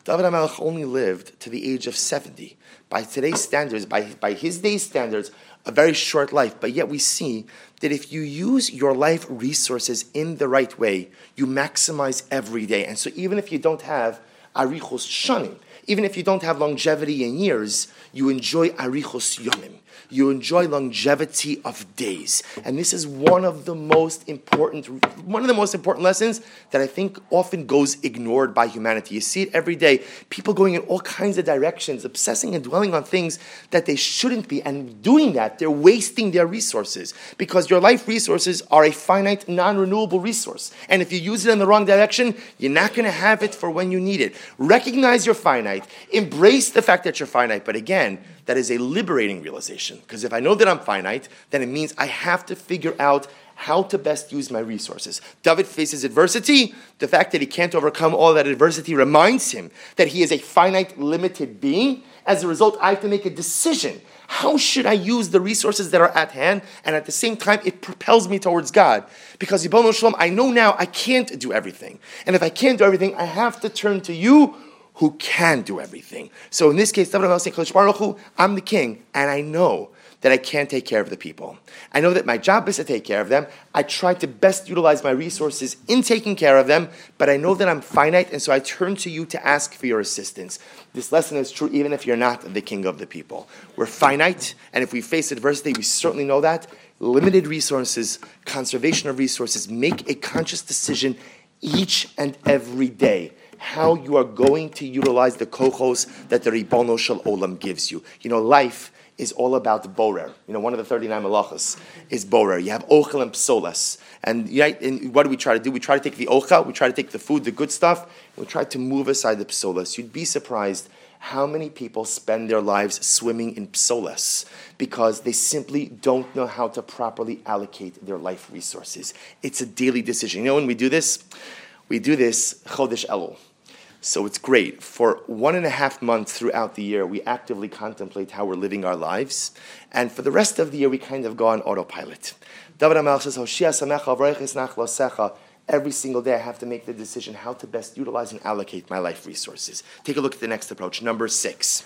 David HaMelech only lived to the age of seventy. By today's standards, by, by his day's standards, a very short life. But yet we see that if you use your life resources in the right way, you maximize every day. And so even if you don't have arichos shanim, even if you don't have longevity in years, you enjoy arichos yomim. You enjoy longevity of days. And this is one of the most important, one of the most important lessons that I think often goes ignored by humanity. You see it every day. People going in all kinds of directions, obsessing and dwelling on things that they shouldn't be. And doing that, they're wasting their resources. Because your life resources are a finite, non-renewable resource. And if you use it in the wrong direction, you're not going to have it for when you need it. Recognize you're finite. Embrace the fact that you're finite. But again, that is a liberating realization. Because if I know that I'm finite, then it means I have to figure out how to best use my resources. David faces adversity. The fact that he can't overcome all that adversity reminds him that he is a finite, limited being. As a result, I have to make a decision. How should I use the resources that are at hand? And at the same time, it propels me towards God. Because, Yibon Shalom, I know now I can't do everything. And if I can't do everything, I have to turn to you, who can do everything. So in this case, David HaMelech saying, Kadosh Baruch Hu, I'm the king, and I know that I can't take care of the people. I know that my job is to take care of them. I try to best utilize my resources in taking care of them, but I know that I'm finite, and so I turn to you to ask for your assistance. This lesson is true even if you're not the king of the people. We're finite, and if we face adversity, we certainly know that. Limited resources, conservation of resources, make a conscious decision each and every day how you are going to utilize the kochos that the Ribono Shel Olam gives you. You know, life is all about borer. You know, one of the thirty-nine malachas is borer. You have ochel and psolas. And, you know, and what do we try to do? We try to take the ochel, we try to take the food, the good stuff, and we try to move aside the psolas. You'd be surprised how many people spend their lives swimming in psolas because they simply don't know how to properly allocate their life resources. It's a daily decision. You know, when we do this, we do this Chodesh Elul. So it's great. For one and a half months throughout the year, we actively contemplate how we're living our lives. And for the rest of the year, we kind of go on autopilot. David HaMelech says, Hoshia samecha v'reiches nach losecha. Every single day I have to make the decision how to best utilize and allocate my life resources. Take a look at the next approach, number six.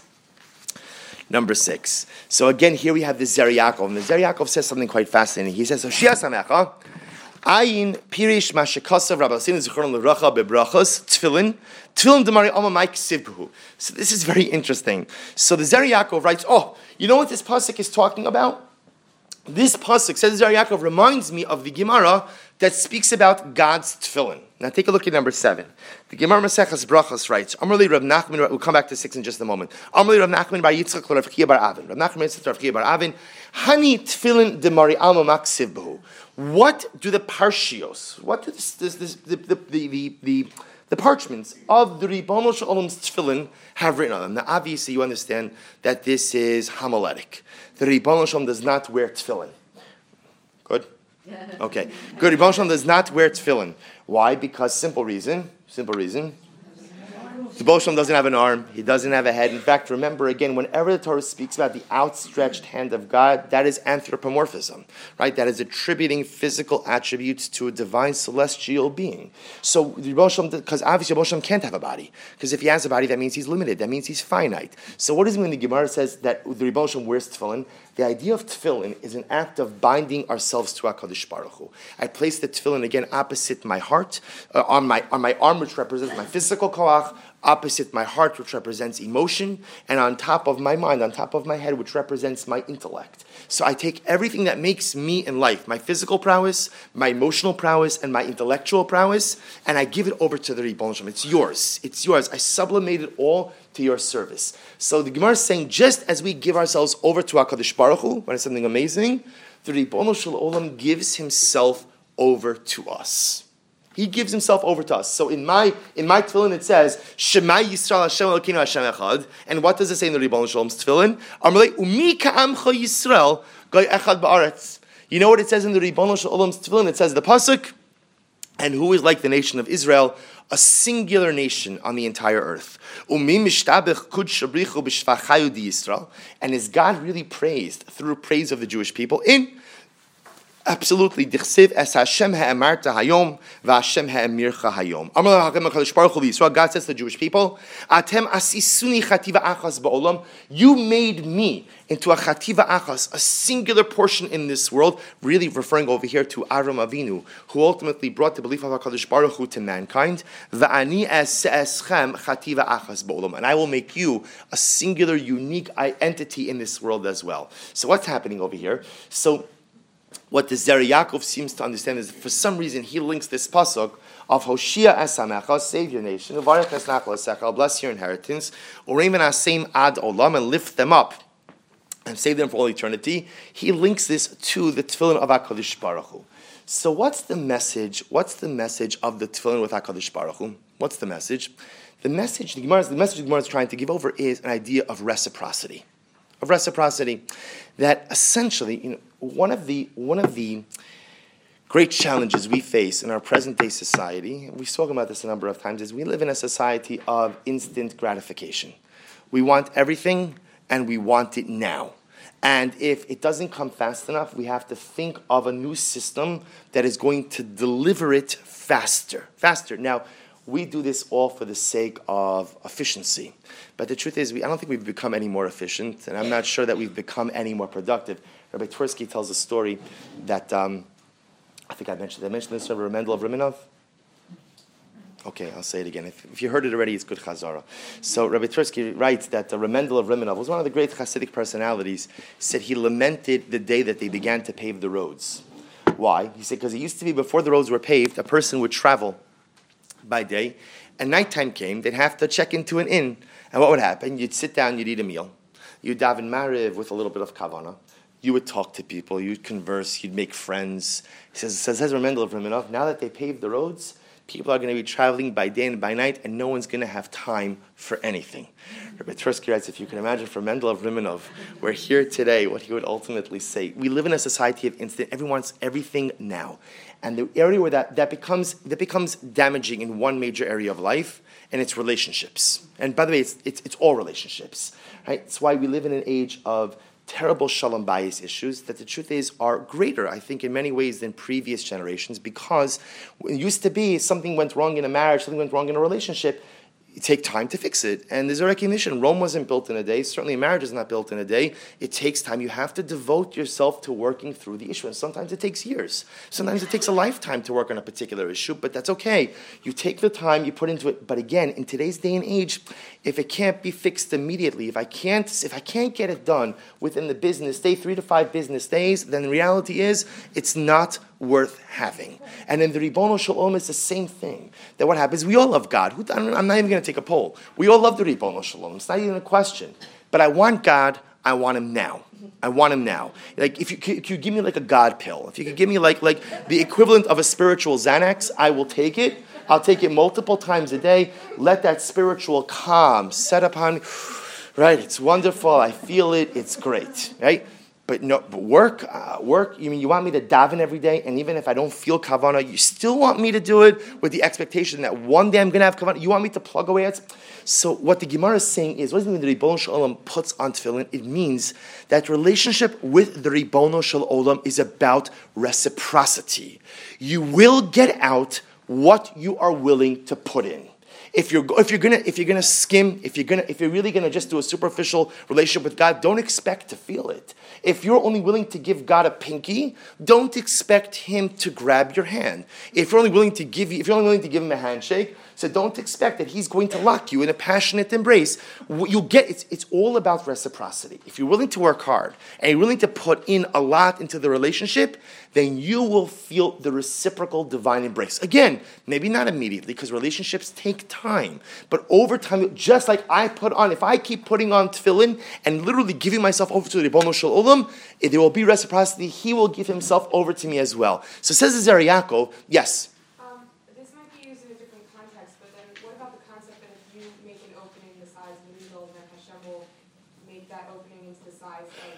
Number six. So again, here we have the Zer Yaakov. And the Zer Yaakov says something quite fascinating. He says, Hoshia samecha. Ayin pirish mashakasav Rabbasin Zichron L'Racha bebrachos tefillin tefillin demari alma mike sivbuhu. So this is very interesting. So the Zer Yaakov writes, oh, you know what this pasuk is talking about? This pasuk, says Zer Yaakov, reminds me of the Gemara that speaks about God's tefillin. Now take a look at number seven. The Gemara Maseches Brachos writes, Amrli Rav Nachman, we'll come back to six in just a moment. Amrli Rav Nachman bar Yitzchak Rav Chiya bar Avin. Rav Nachman says Rav Chiya bar Avin, Hani tefillin demari alma mak sivbuhu. What do the parshios, what do this, this, this, the, the, the, the, the, the parchments of the Ribono Shel Olam's tefillin have written on them? Now, obviously, you understand that this is homiletic. The Ribono Shel Olam does not wear tefillin. Good? Okay. Good. Ribono Shel Olam does not wear tefillin. Why? Because simple reason. Simple reason. The Ribono Shel Olam doesn't have an arm. He doesn't have a head. In fact, remember again, whenever the Torah speaks about the outstretched hand of God, that is anthropomorphism, right? That is attributing physical attributes to a divine celestial being. So the Ribono Shel Olam, because obviously the Ribono Shel Olam can't have a body, because if he has a body, that means he's limited. That means he's finite. So what does it mean when the Gemara says that the Ribono Shel Olam wears tefillin? The idea of tefillin is an act of binding ourselves to HaKadosh Baruch Hu. I place the tefillin again opposite my heart, uh, on my on my arm, which represents my physical koach, opposite my heart, which represents emotion, and on top of my mind, on top of my head, which represents my intellect. So I take everything that makes me in life, my physical prowess, my emotional prowess, and my intellectual prowess, and I give it over to the Ribono Shel Olam. It's yours. It's yours. I sublimate it all to your service. So the Gemara is saying, just as we give ourselves over to HaKadosh Baruch Hu, when it's something amazing, the Ribono Shel Olam gives himself over to us. He gives himself over to us. So in my in my tefillin it says, Shema Yisrael Hashem Elokeinu Hashem Echad. And what does it say in the Ribono Shel Olam's tefillin? Amalei Umi Ka'amcha Yisrael Goy Echad Ba'aretz. You know what it says in the Ribono Shel Olam's tefillin? It says the pasuk, and who is like the nation of Israel, a singular nation on the entire earth. And is God really praised through praise of the Jewish people? In Absolutely. Dichsiv es Hashem ha'emarta hayom v'Hashem ha'emircha hayom. Amar HaKadosh HaKadosh Baruch Hu Yisrael, God says to the Jewish people, Atem asisuni chativa achas ba'olam. You made me into a chativa achas, a singular portion in this world, really referring over here to Avram Avinu, who ultimately brought the belief of HaKadosh Baruch Hu to mankind. V'ani eschem chativa achas ba'olam. And I will make you a singular, unique entity in this world as well. So what's happening over here? So what the Zer Yaakov seems to understand is, for some reason, he links this pasuk of Hoshia es hamecha, save your nation, uvarech es nachal esecha, bless your inheritance, ureim v'naseim ad olam, and lift them up and save them for all eternity. He links this to the tefillin of HaKadosh Baruch Hu. So what's the message? What's the message of the tefillin with HaKadosh Baruch Hu? What's the message? The message the Gemara, the message the Gemara is trying to give over is an idea of reciprocity. Of reciprocity, that essentially, you know, one of the one of the great challenges we face in our present day society, we've spoken about this a number of times, is we live in a society of instant gratification. We want everything, and we want it now. And if it doesn't come fast enough, we have to think of a new system that is going to deliver it faster, faster. Now, we do this all for the sake of efficiency. But the truth is, we, I don't think we've become any more efficient, and I'm not sure that we've become any more productive. Rabbi Twersky tells a story that, um, I think I mentioned, I mentioned this to Rabbi Mendel of Riminov. Okay, I'll say it again. If, if you heard it already, it's good chazara. So Rabbi Twersky writes that uh, Rabbi Mendel of Riminov was one of the great Hasidic personalities. He said he lamented the day that they began to pave the roads. Why? He said, because it used to be before the roads were paved, a person would travel by day, and nighttime came, they'd have to check into an inn. And what would happen? You'd sit down, you'd eat a meal. You'd daven mariv with a little bit of kavana. You would talk to people, you'd converse, you'd make friends. He says, says Mendel of Riminov, now that they paved the roads, people are going to be traveling by day and by night, and no one's going to have time for anything. Rabbi Twersky writes, if you can imagine for Mendel of Riminov, we're here today, what he would ultimately say. We live in a society of instant, everyone wants everything now. And the area where that, that becomes that becomes damaging in one major area of life, and it's relationships. And by the way, it's it's, it's all relationships. Right? It's why we live in an age of terrible shalom bayis issues that the truth is are greater, I think, in many ways than previous generations, because it used to be something went wrong in a marriage, something went wrong in a relationship, you take time to fix it. And there's a recognition. Rome wasn't built in a day. Certainly a marriage is not built in a day. It takes time. You have to devote yourself to working through the issue. And sometimes it takes years. Sometimes it takes a lifetime to work on a particular issue, but that's okay. You take the time, you put into it. But again, in today's day and age, if it can't be fixed immediately, if I can't, if I can't get it done within the business day, three to five business days, then the reality is it's not worth having. And in the Ribono Shel Olam, it's the same thing. That what happens, we all love God. Who, I'm not even going to take a poll. We all love the Ribono Shel Olam. It's not even a question. But I want God, I want Him now. I want Him now. Like, if you, if you give me like a God pill, if you could give me like, like the equivalent of a spiritual Xanax, I will take it. I'll take it multiple times a day. Let that spiritual calm set upon, right? It's wonderful. I feel it. It's great, right? But no, but work, uh, work. You mean you want me to daven every day, and even if I don't feel kavana, you still want me to do it with the expectation that one day I'm going to have kavana. You want me to plug away at? So what the Gemara is saying is, what does it mean the Ribono Shel Olam puts on tefillin? It means that relationship with the Ribono Shel Olam is about reciprocity. You will get out what you are willing to put in. If you're if you're gonna if you're gonna skim, if you're gonna if you're really gonna just do a superficial relationship with God, don't expect to feel it. If you're only willing to give God a pinky, don't expect Him to grab your hand. If you're only willing to give you, if you're only willing to give Him a handshake, so don't expect that He's going to lock you in a passionate embrace. You'll get it's it's all about reciprocity. If you're willing to work hard and you're willing to put in a lot into the relationship, then you will feel the reciprocal divine embrace. Again, maybe not immediately, because relationships take time. But over time, just like I put on, if I keep putting on tefillin and literally giving myself over to the Ribono Shel Olam, there will be reciprocity. He will give Himself over to me as well. So says the Zer Yaakov, yes? Um, this might be used in a different context, but then what about the concept that if you make an opening the size of the needle, then Hashem will make that opening into the size of... one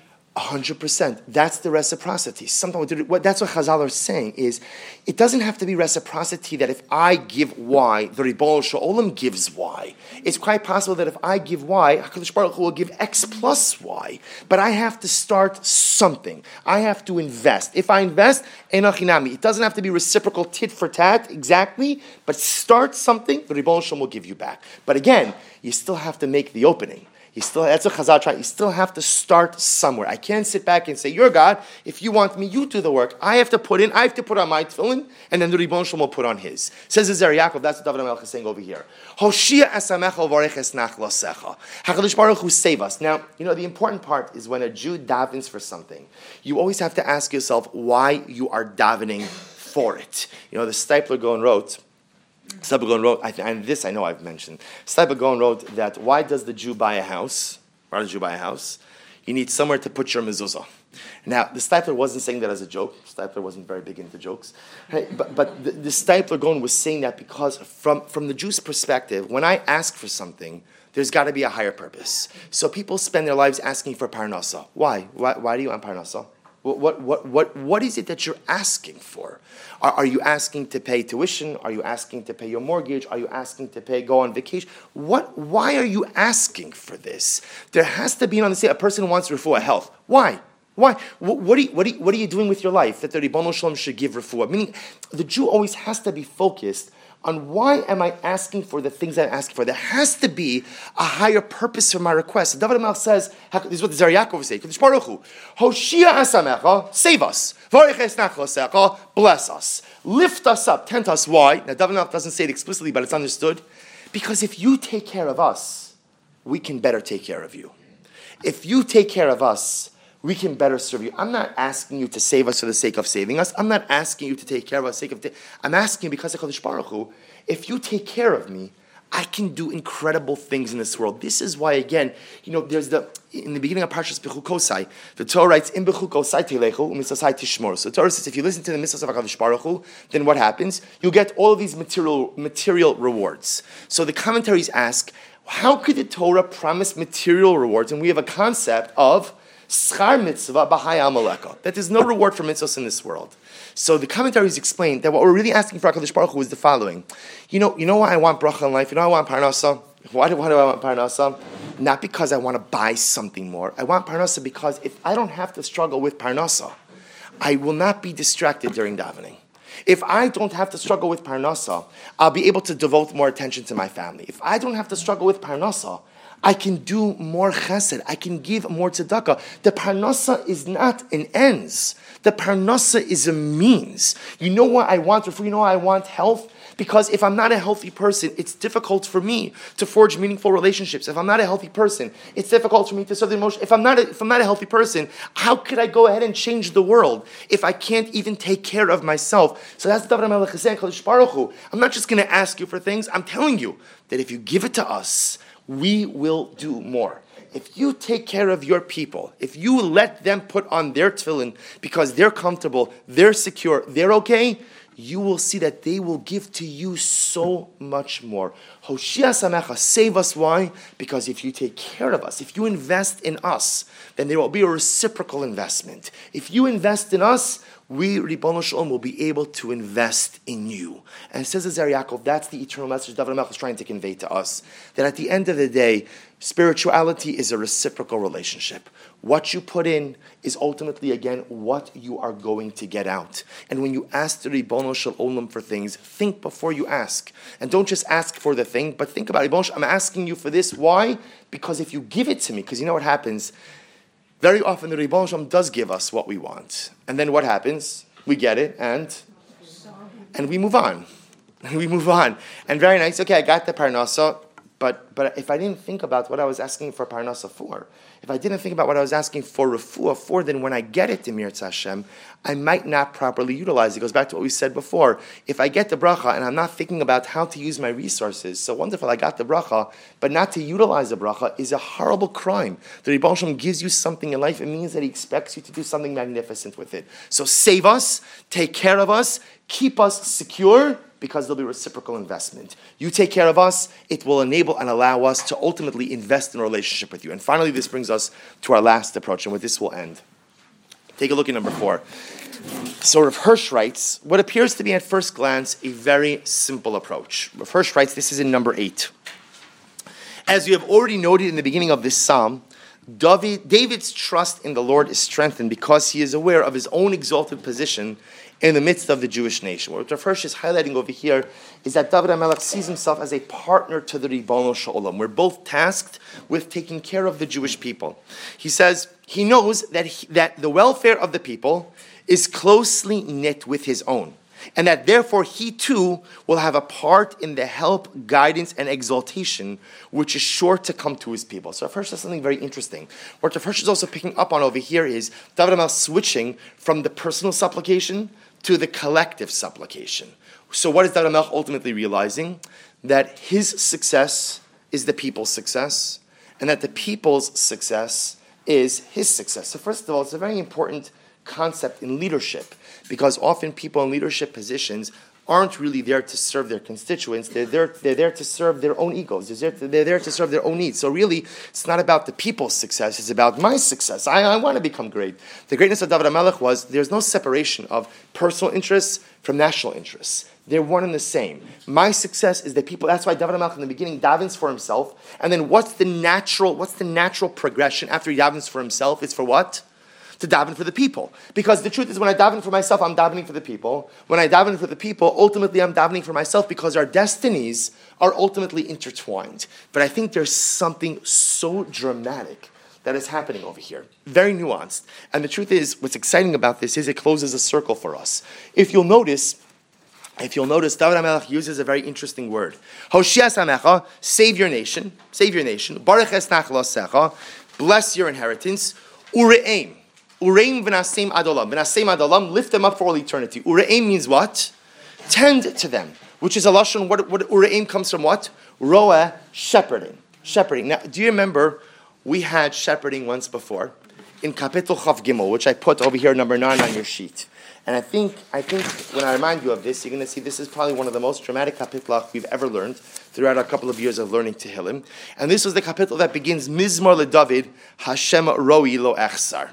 hundred percent. That's the reciprocity. Sometimes what that's what Chazal are saying is, it doesn't have to be reciprocity that if I give Y, the Ribbono Shel Olam gives Y. It's quite possible that if I give Y, HaKadosh Baruch Hu will give X plus Y. But I have to start something. I have to invest. If I invest, enochinami. It doesn't have to be reciprocal tit for tat exactly, but start something, the Ribbono Shel Olam will give you back. But again, you still have to make the opening. You still, that's what Chazal try. You still have to start somewhere. I can't sit back and say, "You're God. If you want me, you do the work." I have to put in. I have to put on my tefillin, and then the Ribbono Shel Olam will put on his. Says the Zer Yaakov. That's what David HaMelech is saying over here. Hoshia esamecha uvarech es nachlasecha. Hakadosh Baruch Hu save us. Now, you know the important part is when a Jew davens for something, you always have to ask yourself why you are davening for it. You know the Stipler Gaon wrote. Stipler Gaon wrote, and this I know I've mentioned. Stipler Gaon wrote that why does the Jew buy a house? Why does the Jew buy a house? You need somewhere to put your mezuzah. Now, the Stipler wasn't saying that as a joke. Stipler wasn't very big into jokes. Right? But, but the, the Stipler Gaon was saying that because from, from the Jew's perspective, when I ask for something, there's got to be a higher purpose. So people spend their lives asking for parnasa. Why? Why, why do you want parnasa? What, what, what, what, what is it that you're asking for? Are, are you asking to pay tuition? Are you asking to pay your mortgage? Are you asking to pay go on vacation? What? Why are you asking for this? There has to be an understanding. A person wants refuah health. Why? Why? What, what, are you, what, are you, what are you doing with your life that the Ribbono Shel Olam should give refuah? Meaning, the Jew always has to be focused on why am I asking for the things I'm asking for. There has to be a higher purpose for my request. David HaMelech says, this is what the Zer Yaakov says, Kadosh Baruch Hu, Hoshia asamecha, save us. Varech es nachlasecha, bless us. Lift us up, tent us. Why? Now David HaMelech doesn't say it explicitly, but it's understood. Because if you take care of us, we can better take care of you. If you take care of us, we can better serve you. I'm not asking you to save us for the sake of saving us. I'm not asking you to take care of us for the sake of... Ta- I'm asking you because of Kadosh Baruch Hu, if you take care of me, I can do incredible things in this world. This is why, again, you know, there's the... In the beginning of Parshas Bechukosai, the Torah writes, "In Bechukosai telechu, u'mitzvosai tishmor." So the Torah says, if you listen to the mitzvahs of HaKadosh Baruch Hu, then what happens? You'll get all of these material material rewards. So the commentaries ask, how could the Torah promise material rewards? And we have a concept of schar mitzvah b'hai amaleka, that there's no reward for mitzvahs in this world. So the commentaries explain that what we're really asking for HaKadosh Baruch Hu is the following. You know, you know why I want bracha in life? You know why I want parnasa? Why do, why do I want parnasa? Not because I want to buy something more. I want parnasa because if I don't have to struggle with parnasa, I will not be distracted during davening. If I don't have to struggle with parnasa, I'll be able to devote more attention to my family. If I don't have to struggle with parnasa, I can do more chesed. I can give more tzedakah. The parnasa is not an ends. The parnasa is a means. You know what I want? You know why I want health? Because if I'm not a healthy person, it's difficult for me to forge meaningful relationships. If I'm not a healthy person, it's difficult for me to serve the emotion. If I'm not a, if I'm not a healthy person, how could I go ahead and change the world if I can't even take care of myself? So that's David HaMelech is saying, Kadosh Baruch Hu, I'm not just going to ask you for things. I'm telling you that if you give it to us, we will do more. If you take care of your people, if you let them put on their tefillin because they're comfortable, they're secure, they're okay, you will see that they will give to you so much more. Hoshia samecha, save us. Why? Because if you take care of us, if you invest in us, then there will be a reciprocal investment. If you invest in us, we, Ribbono Shel Olam, will be able to invest in you. And it says in Zer Yaakov, that's the eternal message David HaMelech is trying to convey to us. That at the end of the day, spirituality is a reciprocal relationship. What you put in is ultimately, again, what you are going to get out. And when you ask the Ribbono Shel Olam for things, think before you ask. And don't just ask for the thing, but think about it. Ribbono Shel Olam, I'm asking you for this. Why? Because if you give it to me, because you know what happens? Very often the Ribbono Shel Olam does give us what we want. And then what happens? We get it and and we move on. And we move on. And very nice, okay, I got the parnasa, but but if I didn't think about what I was asking for parnasa for, if I didn't think about what I was asking for refuah for, then when I get it to Mirtz Hashem, I might not properly utilize it. It goes back to what we said before. If I get the bracha and I'm not thinking about how to use my resources, so wonderful, I got the bracha, but not to utilize the bracha is a horrible crime. The Ribbono Shel Olam gives you something in life, it means that he expects you to do something magnificent with it. So save us, take care of us, keep us secure, because there'll be reciprocal investment. You take care of us, it will enable and allow us to ultimately invest in a relationship with you. And finally, this brings us to our last approach, and with this we'll end. Take a look at number four. So Rav Hirsch writes, what appears to be at first glance a very simple approach. Rav Hirsch writes, this is in number eight. As you have already noted in the beginning of this psalm, David, David's trust in the Lord is strengthened because he is aware of his own exalted position in the midst of the Jewish nation. What Rav Hirsch is highlighting over here is that David HaMelech sees himself as a partner to the Ribono Shel Olam. We're both tasked with taking care of the Jewish people. He says he knows that he, that the welfare of the people is closely knit with his own, and that therefore he too will have a part in the help, guidance, and exaltation which is sure to come to his people. So Rav Hirsch says something very interesting. What Rav Hirsch is also picking up on over here is David HaMelech switching from the personal supplication to the collective supplication. So what is David HaMelech ultimately realizing? That his success is the people's success, and that the people's success is his success. So first of all, it's a very important concept in leadership, because often people in leadership positions aren't really there to serve their constituents. They're there, they're there to serve their own egos. They're there, to, they're there to serve their own needs. So really, it's not about the people's success. It's about my success. I, I want to become great. The greatness of David HaMelech was there's no separation of personal interests from national interests. They're one and the same. My success is the people. That's why David HaMelech in the beginning davens for himself. And then what's the natural, what's the natural progression after he davens for himself? It's for what? To daven for the people. Because the truth is, when I daven for myself, I'm davening for the people. When I daven for the people, ultimately I'm davening for myself, because our destinies are ultimately intertwined. But I think there's something so dramatic that is happening over here. Very nuanced. And the truth is, what's exciting about this is it closes a circle for us. If you'll notice, if you'll notice, David HaMelech uses a very interesting word. Hoshias HaMecha, save your nation, save your nation. Baruch es nachlasecha, bless your inheritance. Ure'im. Ureim v'naseim adolam. V'naseim adolam, lift them up for all eternity. Ureim means what? Tend to them. Which is a lashon, what, what Ureim comes from what? Roa, shepherding. Shepherding. Now, do you remember we had shepherding once before? In Kapitel Chav Gimel, which I put over here, number nine on your sheet. And I think I think when I remind you of this, you're going to see this is probably one of the most dramatic kapitlah we've ever learned throughout a couple of years of learning Tehillim. And this was the kapitel that begins, Mizmor LeDavid, Hashem roi lo echsar.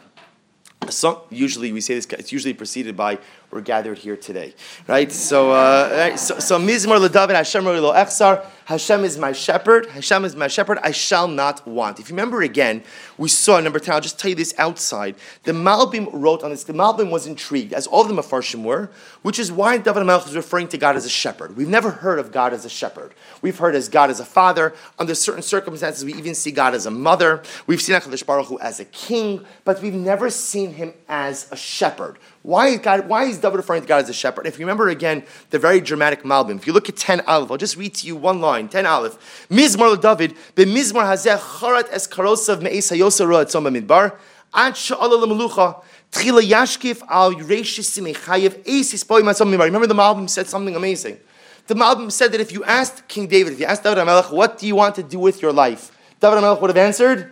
So usually we say this. It's usually preceded by "We're gathered here today," right? So, uh, right, so, so Mizmor LeDavid Hashem roi lo echsar. Hashem is my shepherd. Hashem is my shepherd. I shall not want. If you remember again, we saw number ten. I'll just tell you this outside. The Malbim wrote on this. The Malbim was intrigued, as all of the Mefarshim were, which is why David HaMelech is referring to God as a shepherd. We've never heard of God as a shepherd. We've heard as God as a father. Under certain circumstances, we even see God as a mother. We've seen HaKadosh Baruch Hu as a king, but we've never seen him as a shepherd. Why is, God, why is David referring to God as a shepherd? If you remember again, the very dramatic Malbim, if you look at ten Aleph, I'll just read to you one line, ten Aleph. Mizmor LeDavid, b'mizmor hazeh charat es karosav me'es hayosa roa tzom b'midbar, ad she'ala l'melucha, tchila yashkif al reishis mechayev eis ispoy matzom b'midbar. Remember the Malbim said something amazing. The Malbim said that if you asked King David, if you asked David HaMelech, what do you want to do with your life? David HaMelech would have answered,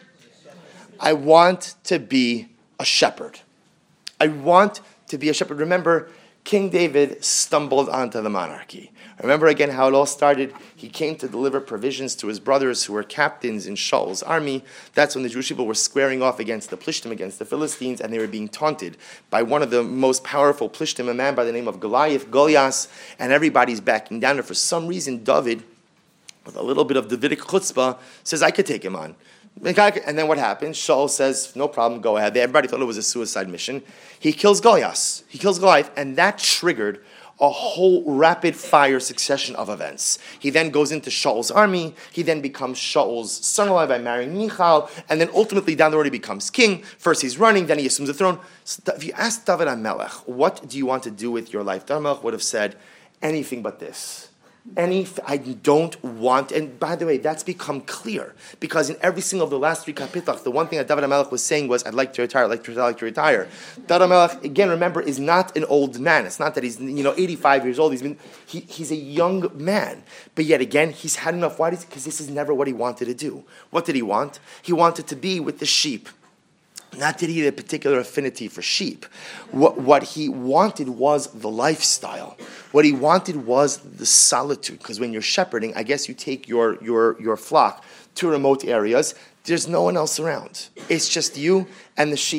I want to be a shepherd. I want to be a shepherd. Remember, King David stumbled onto the monarchy. Remember again how it all started. He came to deliver provisions to his brothers who were captains in Shaul's army. That's when the Jewish people were squaring off against the Plishtim, against the Philistines, and they were being taunted by one of the most powerful Plishtim, a man by the name of Goliath, Goliath, and everybody's backing down. And for some reason, David, with a little bit of Davidic chutzpah, says, I could take him on. And then what happens? Shaul says, no problem, go ahead. Everybody thought it was a suicide mission. He kills Goliath. He kills Goliath, and that triggered a whole rapid-fire succession of events. He then goes into Shaul's army. He then becomes Shaul's son-in-law by marrying Michal, and then ultimately down the road he becomes king. First he's running, then he assumes the throne. So if you ask David HaMelech, what do you want to do with your life? David HaMelech would have said, anything but this. Any, I don't want, and by the way, that's become clear, because in every single of the last three kapitach, the one thing that David HaMelech was saying was, I'd like to retire, I'd like to retire, I'd like to retire. David HaMelech, again, remember, is not an old man. It's not that he's, you know, eighty-five years old. He's been, he, he's a young man. But yet again, he's had enough. Why? Because this is never what he wanted to do. What did he want? He wanted to be with the sheep. Not that he had a particular affinity for sheep. What, what he wanted was the lifestyle. What he wanted was the solitude. Because when you're shepherding, I guess you take your, your, your flock to remote areas. There's no one else around. It's just you and the sheep.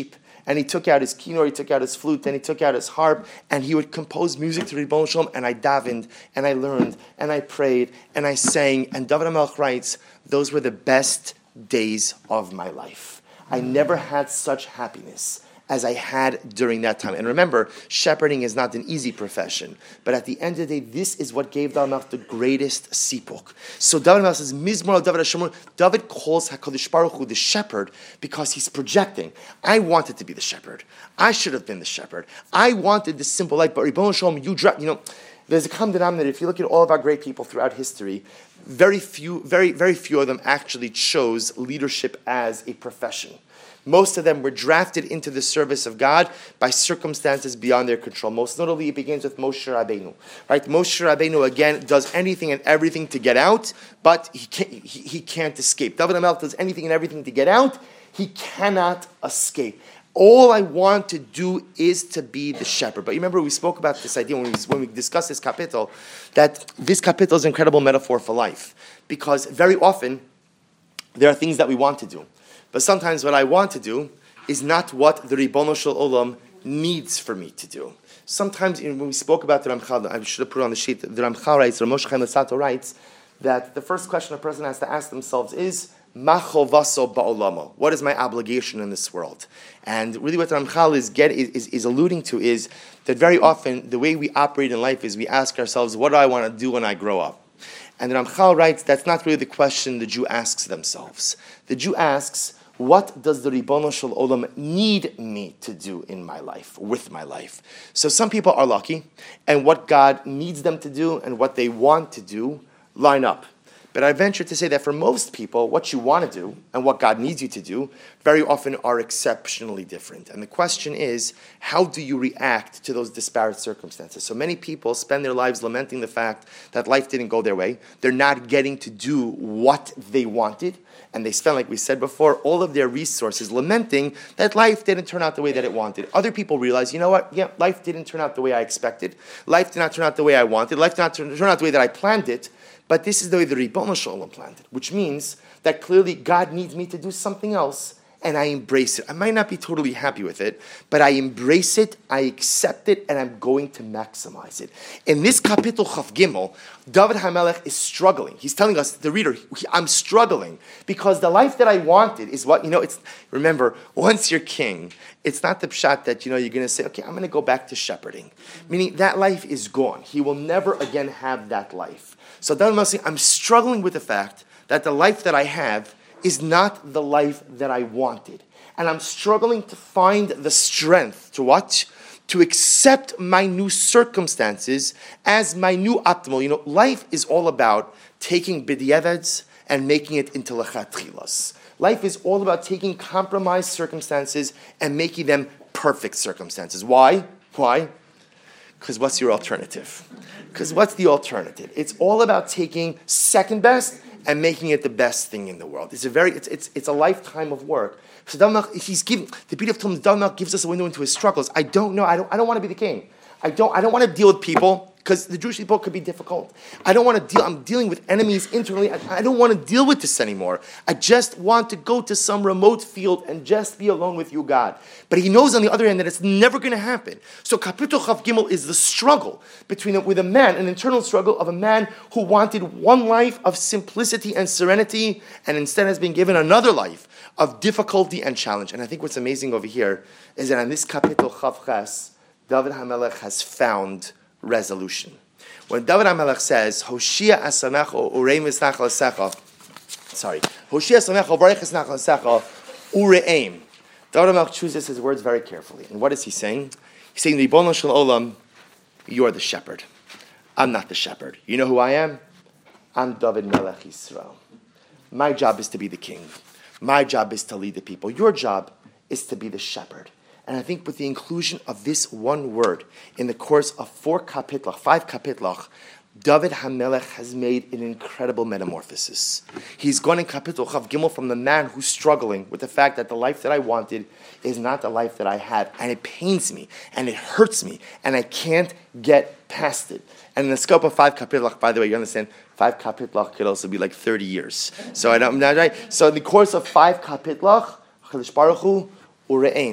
and he took out his kinnor, he took out his flute, and he took out his harp, and he would compose music to Ribono Shel Olam, and I davened, and I learned, and I prayed, and I sang, and David HaMelech writes, those were the best days of my life. I never had such happiness as I had during that time. And remember, shepherding is not an easy profession, but at the end of the day, this is what gave David HaMelech the greatest sipuk. So David HaMelech says, Mizmor David HaShemor, David calls HaKadosh Baruch Hu the shepherd because he's projecting. I wanted to be the shepherd. I should have been the shepherd. I wanted this simple life, but Ribono Shel Olam, you drop, you know, there's a common denominator. If you look at all of our great people throughout history, very few, very, very few of them actually chose leadership as a profession. Most of them were drafted into the service of God by circumstances beyond their control. Most notably, it begins with Moshe Rabbeinu. Right? Moshe Rabbeinu, again, does anything and everything to get out, but he can't, he, he can't escape. David HaMelech does anything and everything to get out. He cannot escape. All I want to do is to be the shepherd. But you remember we spoke about this idea when we, when we discussed this kapitel, that this kapitel is an incredible metaphor for life. Because very often, there are things that we want to do. But sometimes what I want to do is not what the Ribono Shel Olam needs for me to do. Sometimes, you know, when we spoke about the Ramchal, I should have put it on the sheet, the Ramchal writes, or Moshe Chaim Luzzatto writes, that the first question a person has to ask themselves is, Ma chovaso ba'olamo? What is my obligation in this world? And really what the Ramchal is, get, is, is alluding to is that very often the way we operate in life is we ask ourselves, what do I want to do when I grow up? And the Ramchal writes, that's not really the question the Jew asks themselves. The Jew asks, what does the Ribono Shel Olam need me to do in my life, with my life? So some people are lucky, and what God needs them to do and what they want to do line up. But I venture to say that for most people, what you want to do and what God needs you to do very often are exceptionally different. And the question is, how do you react to those disparate circumstances? So many people spend their lives lamenting the fact that life didn't go their way. They're not getting to do what they wanted. And they spend, like we said before, all of their resources lamenting that life didn't turn out the way that it wanted. Other people realize, you know what? Yeah, life didn't turn out the way I expected. Life did not turn out the way I wanted. Life did not turn out the way that I planned it. But this is the way the Ribono Shel Olam planned it, which means that clearly God needs me to do something else, and I embrace it. I might not be totally happy with it, but I embrace it, I accept it, and I'm going to maximize it. In this kapitel Chaf Gimel, David HaMelech is struggling. He's telling us, the reader, I'm struggling because the life that I wanted is what, you know, it's, remember, once you're king, it's not the pshat that, you know, you're going to say, okay, I'm going to go back to shepherding. Meaning that life is gone. He will never again have that life. So David HaMelech is saying, I'm struggling with the fact that the life that I have is not the life that I wanted. And I'm struggling to find the strength to what? To accept my new circumstances as my new optimal. You know, life is all about taking b'di'eveds and making it into lechatchilas. Life is all about taking compromised circumstances and making them perfect circumstances. Why? Why? Because what's your alternative? Because what's the alternative? It's all about taking second best and making it the best thing in the world. It's a very, it's it's, it's a lifetime of work. So David HaMelech, he's giving the beauty of Talmud. David HaMelech gives us a window into his struggles. I don't know. I don't. I don't want to be the king. I don't. I don't want to deal with people because the Jewish people could be difficult. I don't want to deal. I'm dealing with enemies internally. I, I don't want to deal with this anymore. I just want to go to some remote field and just be alone with you, God. But he knows on the other hand that it's never going to happen. So Kapitel Chaf Gimel is the struggle between with a man, an internal struggle of a man who wanted one life of simplicity and serenity, and instead has been given another life of difficulty and challenge. And I think what's amazing over here is that on this Kapitel Chaf Ches, David HaMelech has found resolution. When David HaMelech says, Hoshia asamecho ureim v'snach l'secha, sorry, Hoshia asamecho v'arech v'snach l'secha ureim. David HaMelech chooses his words very carefully. And what is he saying? He's saying, Ribono Shel Olam, you are the shepherd. I'm not the shepherd. You know who I am? I'm David Melech Yisrael. My job is to be the king. My job is to lead the people. Your job is to be the shepherd. And I think with the inclusion of this one word in the course of four kapitlach, five kapitlach, David HaMelech has made an incredible metamorphosis. He's gone in kapitel Chav Gimel from the man who's struggling with the fact that the life that I wanted is not the life that I have. And it pains me, and it hurts me, and I can't get past it. And in the scope of five kapitlach, by the way, you understand, five kapitlach could also be like thirty years. So I don't, not right. So in the course of five kapitlach, Chadash Baruch Hu, Ure'ein.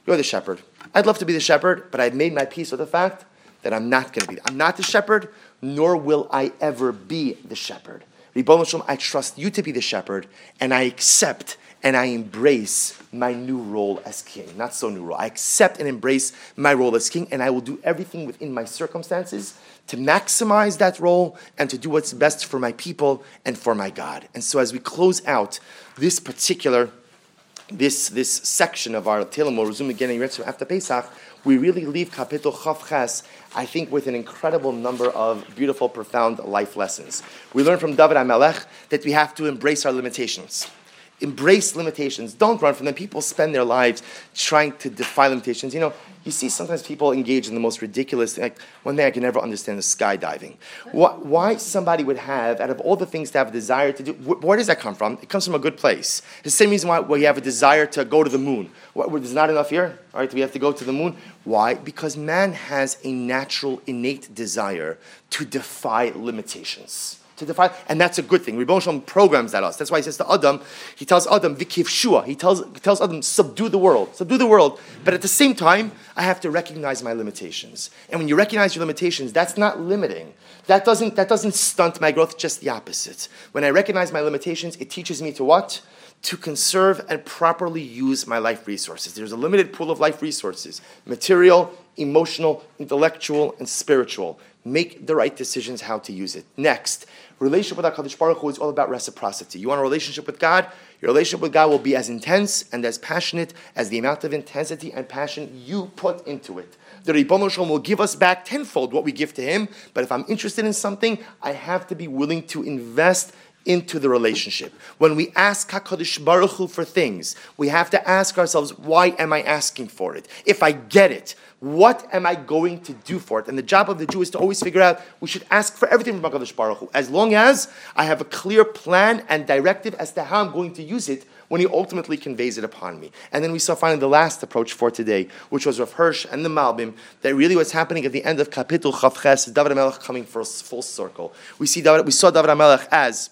You're the shepherd. I'd love to be the shepherd, but I've made my peace with the fact that I'm not going to be. I'm not the shepherd, nor will I ever be the shepherd. Ribono Shel Olam, I trust you to be the shepherd, and I accept and I embrace my new role as king. Not so new role. I accept and embrace my role as king, and I will do everything within my circumstances to maximize that role and to do what's best for my people and for my God. And so as we close out this particular, this, this section of our Tehillim, we'll resume again after Pesach, we really leave Kapitel Chav Ches, I think, with an incredible number of beautiful, profound life lessons. We learn from David HaMelech that we have to embrace our limitations. Embrace limitations. Don't run from them. People spend their lives trying to defy limitations. You know, you see sometimes people engage in the most ridiculous, like one thing I can never understand is skydiving. Why, why somebody would have, out of all the things to have a desire to do, wh- where does that come from? It comes from a good place. The same reason why we have a desire to go to the moon. What, there's not enough here, all right? We have to go to the moon. Why? Because man has a natural, innate desire to defy limitations. To defy, and that's a good thing. Ribono Shel Olam programs that us. That's why he says to Adam, he tells Adam, V'kiv shua. He tells he tells Adam, subdue the world, subdue the world. But at the same time, I have to recognize my limitations. And when you recognize your limitations, that's not limiting. That doesn't that doesn't stunt my growth. Just the opposite. When I recognize my limitations, it teaches me to what? To conserve and properly use my life resources. There's a limited pool of life resources: material, emotional, intellectual, and spiritual. Make the right decisions how to use it. Next, relationship with HaKadosh Baruch Hu is all about reciprocity. You want a relationship with God? Your relationship with God will be as intense and as passionate as the amount of intensity and passion you put into it. The Ribono Shel Olam will give us back tenfold what we give to Him, but if I'm interested in something, I have to be willing to invest into the relationship. When we ask HaKadosh Baruch Hu for things, we have to ask ourselves, why am I asking for it? If I get it, what am I going to do for it? And the job of the Jew is to always figure out, we should ask for everything from HaKadosh Baruch Hu, as long as I have a clear plan and directive as to how I'm going to use it when He ultimately conveys it upon me. And then we saw finally the last approach for today, which was Rav Hirsch and the Malbim, that really what's happening at the end of Kapitel Chav Ches is David HaMelech coming for a full circle. We see David, we saw David HaMelech as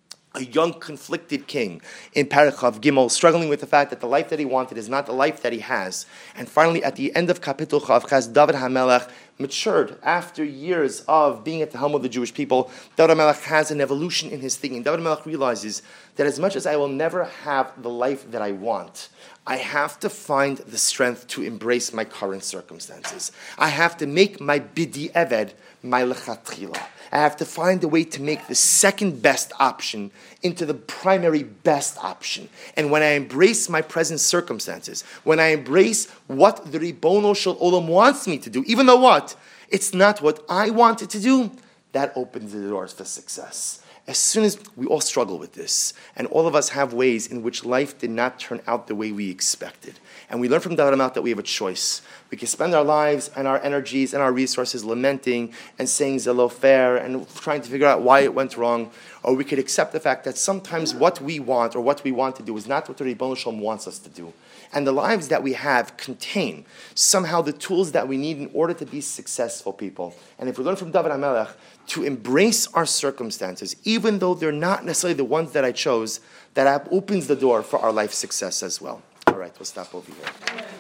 a young, conflicted king in Perek Chav Gimel, struggling with the fact that the life that he wanted is not the life that he has. And finally, at the end of Kapitel Chav Ches, David HaMelech matured after years of being at the helm of the Jewish people. David HaMelech has an evolution in his thinking. David HaMelech realizes that as much as I will never have the life that I want, I have to find the strength to embrace my current circumstances. I have to make my bidi eved my lechatchila. I have to find a way to make the second best option into the primary best option. And when I embrace my present circumstances, when I embrace what the Ribono Shel Olam wants me to do, even though what? It's not what I wanted to do, that opens the doors for success. As soon as we all struggle with this, and all of us have ways in which life did not turn out the way we expected, and we learn from David HaMelech that we have a choice. We can spend our lives and our energies and our resources lamenting and saying zelo fair and trying to figure out why it went wrong, or we could accept the fact that sometimes what we want or what we want to do is not what the Ribono Shel Olam wants us to do. And the lives that we have contain somehow the tools that we need in order to be successful people. And if we learn from David HaMelech to embrace our circumstances, even though they're not necessarily the ones that I chose, that opens the door for our life success as well. All right, we'll stop over here.